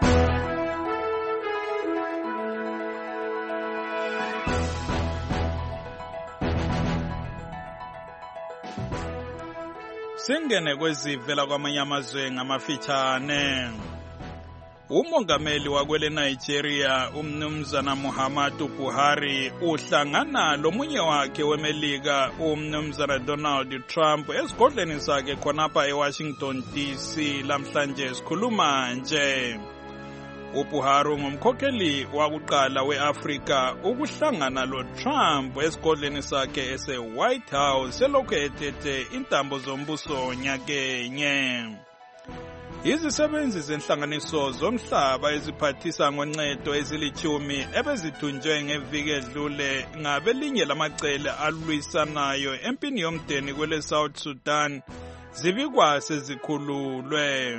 Speaker 24: Singene kwezivela kwamanye amazwe ngamafitshane. Umongameli wakwele Nigeria umnumzana Muhammadu Buhari uhlangana lomunye wakhe wemelika umnumzana Donald Trump esigodleni sakhe khonapha eWashington D C lamhlanje sikhuluma nje. uBuhari ngumkhokheli wakuqala weAfrika ukuhlangana loTrump esigodleni sakhe ese White House selokhu ethethe intambo zombuso nyakenye. Izisebenzi zenhlanganiso zomhlaba eziphathisa ngoncedo ezilithumi ebezithunjwe ngeviki edlule ngabelinye lamacele alwisanayo empini yomdeni kwele South Sudan zibikwa sezikhululwe.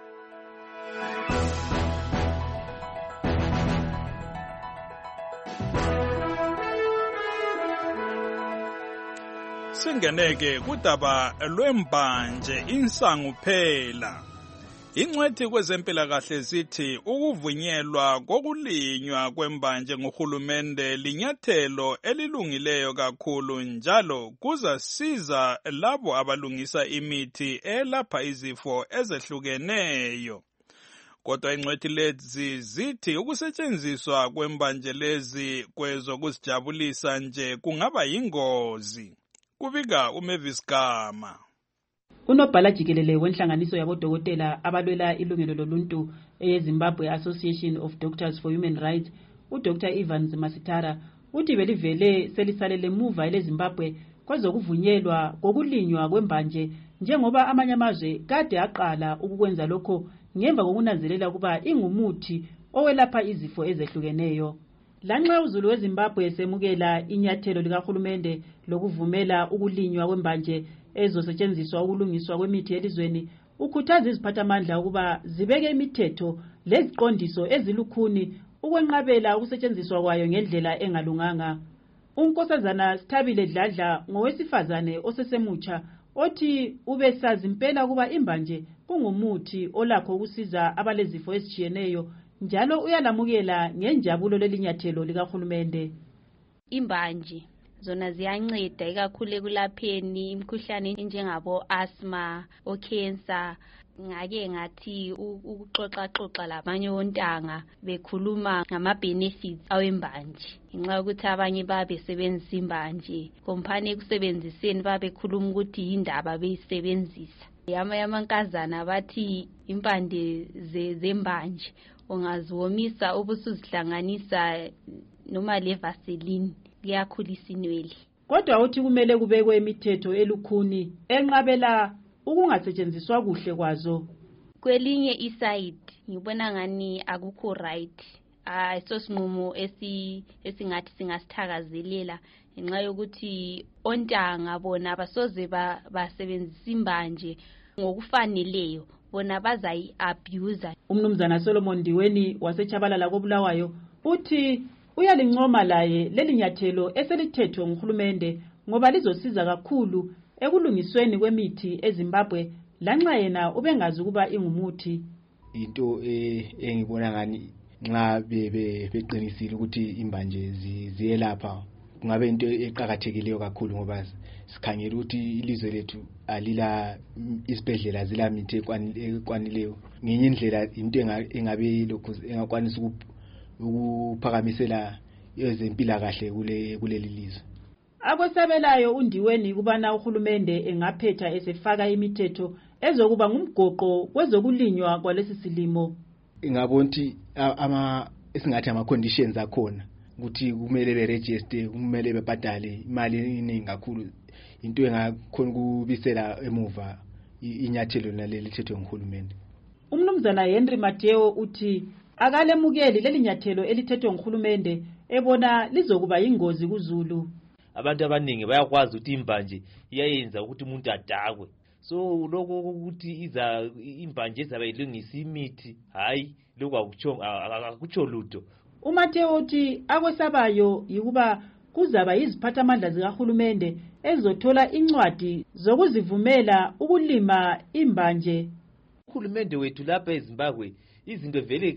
Speaker 24: Singeneke kudaba lwembanje insangu phela. Ingcwethi kwezempilakahle zithi ukuvunyelwa kokulinywa kwembanje ngohulumende linyathelo elilungileyo kakhulu njalo kuzasiza labo abalungisa imithi elapha izifo ezehlukeneyo. Kodwa ingcwethi lezi zithi ukusetshenziswa kwembanje lezi kwezokuzijabulisa nje kungaba yingozi. Kubika uMavis Gama.
Speaker 3: Unobhala jikelele wenhlanganiso yabodokotela abalwela ilungelo loluntu eZimbabwe Association of Doctors for Human Rights, uDoctor Evans Masitara, uthi belivele selisalele emuva eleZimbabwe kwezokuvunyelwa kokulinywa kwembanje njengoba amanye amazwe kade aqala ukukwenza lokho ngemva kokunanzelela kuba ingumuthi owelapha izifo ezehlukeneyo. Lanxa uzulu weZimbabwe esemukela inyathelo likahulumende lokuvumela ukulinywa kwembanje ezosetshenziswa ukulungiswa kwemithi elizweni, ukhuthaza iziphathamandla ukuba zibeke imithetho leziqondiso ezilukhuni ukwenqabela ukusetshenziswa kwayo ngendlela engalunganga. Unkosazana Sithabile Dladla ngowesifazane osesemutsha othi ubesazi impela kuba imbanje kungumuthi olakho ukusiza abalezifo ezitshiyeneyo njalo uyalamukela ngenjabulo lelinyathelo likahulumende.
Speaker 16: Imbanje zona ziyanceda ikakhulu ekulapheni imikhuhlane enjengabo asthma, ocancer. Ngake ngathi ukuxoxa xoxa labanye ontanga bekhuluma ngama benefits awembanje. Ngenxa ukuthi abanye babesebenzisa imbanje, komphane ekusebenziseni babekhuluma ukuthi indaba beyisebenzisa. Yama yamankazana bathi impande zembanje ungaziwomisa ubusuzihlanganisa noma le vaseline kuyakhulisa inwele.
Speaker 3: Kodwa uthi kumele kubekwe imithetho elukhuni enqabela ukungasetshenziswa kuhle kwazo.
Speaker 16: Kwelinye iside ngibona ngani akukho right. ayisosinqumo esi esingathi singasithakazelela ngenxa yokuthi ontanga bona basoze basebenzisa imbanje ngokufaneleyo, bona bazayi-abuse.
Speaker 3: Umnumzana Solomon Diweni waseChabalala koBulawayo uthi uyalincoma laye leli nyathelo eselithethwe nguhulumende ngoba lizosiza kakhulu ekulungisweni kwemithi eZimbabwe lanxa yena ubengazi ukuba ingumuthi.
Speaker 1: Into engibona ngani nxa beqinisile ukuthi imbanje ziyelapha kungabe into eqhakathekileyo kakhulu ngoba sikhangela ukuthi ilizwe lethu alila isibhedlela zila mithi ekwanileyo. Ngenye indlela into engabe lokho engakwanisa ukuphakamisela ezempilakahle kule kuleli lizwe.
Speaker 3: Akwesabelayo uNdiweni kubana uhulumende engaphetha esefaka imithetho ezokuba ngumgoqo kwezokulinywa kwalesi silimo.
Speaker 1: Ngabona ukuthi ama esingathi ama conditions akhona ukuthi kumele be register, kumele bebhadale imali eningi kakhulu, into engakhona kubisela emuva inyathelo naleli thethwe nguhulumende.
Speaker 3: Umnumzana Henry Mateo uthi akalemukeli leli nyathelo elithethwe nguhulumende ebona lizokuba ingozi kuZulu.
Speaker 2: Abantu abaningi bayakwazi ukuthi imbanje iyayenza ukuthi umuntu adakwe, so lokho ukuthi iza imbanje ezabe ilungisa imithi hayi lokho akutsho akutsho lutho.
Speaker 3: uMateo uthi akwesabayo yikuba kuzaba iziphathamandla zikahulumende ezothola incwadi zokuzivumela ukulima imbanje.
Speaker 2: Uhulumende wethu lapha eZimbabwe izinto vele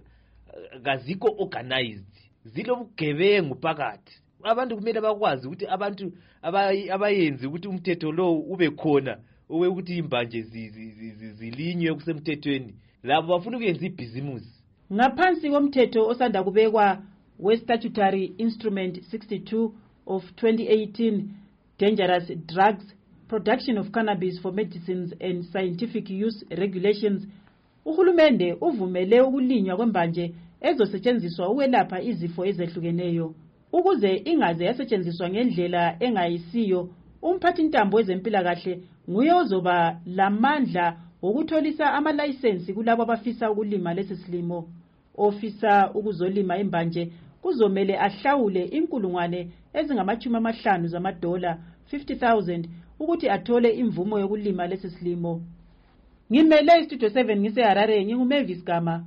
Speaker 2: kazikho organized, zilobugebengu phakathi. Abantu kumele bakwazi ukuthi abantu abayenzi ukuthi umthetho lo ube khona ukuthi imbanje zilinywe kusemthethweni, labo bafuna ukuyenza ibhizimusi.
Speaker 3: Ngaphansi komthetho osanda kubekwa we-Statutory Instrument sixty-two of twenty eighteen, Dangerous Drugs, Production of Cannabis for Medicines and Scientific Use Regulations, uhulumende uvumele ukulinywa kwembanje ezosetshenziswa ukwelapha izifo ezehlukeneyo. Ukuze ingaze yasetshenziswa ngendlela engayisiyo, umphathintambo wezempilakahle nguye ozoba lamandla okutholisa amalayisensi kulabo abafisa ukulima lesi silimo. Ofisa ukuzolima imbanje kuzomele ahlawule inkulungwane ezingamachumi amahlanu zamadola fifty thousand ukuthi athole imvumo yokulima lesi silimo. Ngimele iStudio seven ngiseHarare, nginguMavis Gama.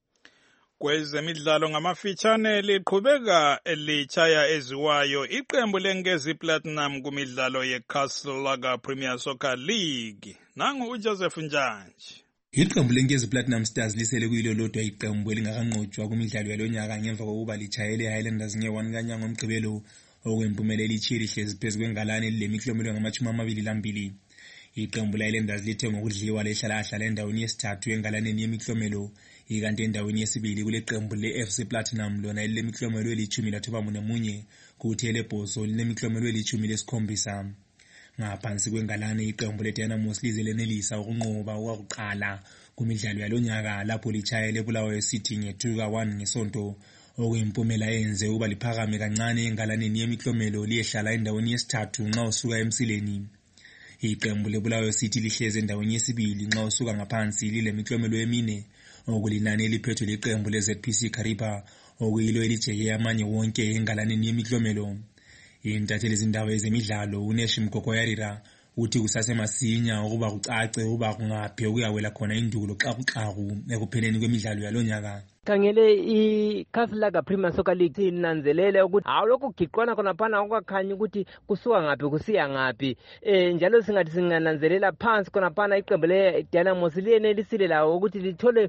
Speaker 24: Kwezemidlalo ngamafitshane liqhubeka elitshaya eziwayo iqembu lenkezi Platinum kumidlalo yeCastle Lager Premier Soccer League. Nangu uJoseph Njanji.
Speaker 17: Iqembu lenkezi Platinum Stars lisele kuyilo lodwa iqembu elingakanqotshwa kumidlalo yalonyaka ngemva kokuba litshayele Highlanders nge-one kanyanga ngomgqibelo okwempumelelo ichiri hlezi phezu kwengalane lemiklomelo ngamachumi amabili lambili. Iqembu leHighlanders lithe ngokudliwa lehlala ahlala endaweni yesithathu engalaneni yemiklomelo, ikanti endaweni yesibili kule qembu le-F C Platinum lona elilemiklomelo elithumi lathoba munye, kuthi elebhoso linemiklomelo elithumi lesikhombisa. Ngaphansi kwengalane iqembu leDynamos lize lenelisa ukunqoba okwakuqala kumidlalo yalonyaka lapho litshayele eBulawayo City nge-two ka one ngesonto, okuyimpumela yenze ukuba liphakame kancane engalaneni yemiklomelo liyehlala endaweni yesithathu nxa usuka emsileni. Iqembu leBulawayo City lihleze endaweni yesibili nxa usuka ngaphansi lilemiklomelo emine, okulinani eliphethwe liqembu le-Z P C Kariba okuyilo elijeke amanye wonke engalaneni yemiklomelo. Intatheli zindaba ezemidlalo uNesh Mgogoyarira uthi kusasemasinya ukuba kucace uba kungaphi okuyawela khona indulo xa kuxaku ekupheleni kwemidlalo yalonyaka.
Speaker 18: Khangele iCastle Lager Premier Soccer League sinanzelele ukuthi awulokho kugiqwana khona phana okwakhanya ukuthi kusuka ngaphi kusiya ngaphi, eh njalo singathi singananzelela phansi khona phana iqembu leDynamos liyenelisile lawo ukuthi lithole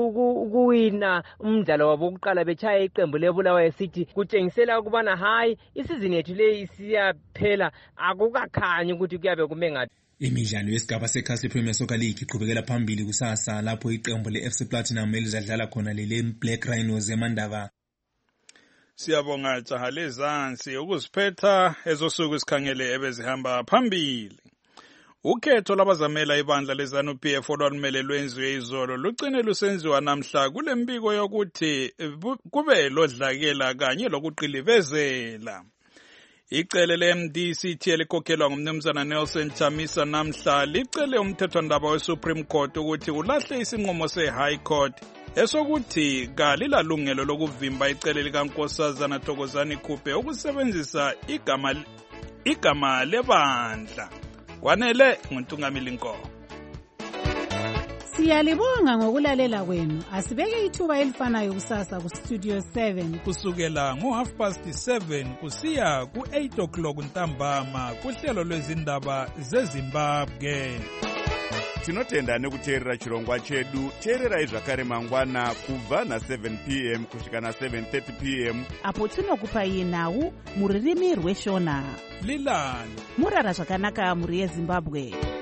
Speaker 18: ukuwina umdlalo wabo wokuqala bechaya iqembu leBulawayo City, kutshengisela ukubana hayi isizini yethu le isiyaphela akukakhanyi ukuthi kuyabe kume ngathi.
Speaker 17: Imidlalo yesigaba seCastle Premier Soccer League iqhubekela phambili kusasa lapho iqembu le-F C Platinum elizadlala khona lele Black Rhinos eMandaba.
Speaker 24: Siyabonga jaha lezansi ukuziphetha ezosuku isikhangele ebezihamba phambili. Ukhetho labazamela ibandla leZANU P F olwalumele lwenziwe izolo lugcine lusenziwa namhla kule mbiko yokuthi kube lodlakela kanye lokuqilivezela. Icele le-M D C T elikhokhelwa ngumnumzana Nelson Chamisa namhla licele umthethwandaba we-Supreme Court ukuthi ulahle isinqumo se-High Court esokuthi kalilalungelo lokuvimba icele likaNkosazana Thokozani Khuphe ukusebenzisa igama igama lebandla. Kwanele nguNtungamili Nkomo.
Speaker 4: Siyalibonga ngokulalela kwenu. Asibeke ithuba elifanayo kusasa ku Studio seven
Speaker 24: kusukela ngo half past seven kusiya ku eight o'clock ntambama kuhlelo lwezindaba zeZimbabwe.
Speaker 7: Tinotenda nekuteerera chirongwa chedu. Teererai zvakare mangwana kubva na seven p m kusvika na seven thirty p m
Speaker 19: apo tinokupai nhau muririmi rweshona.
Speaker 24: Lilani
Speaker 19: murara zvakanaka muri yeZimbabwe.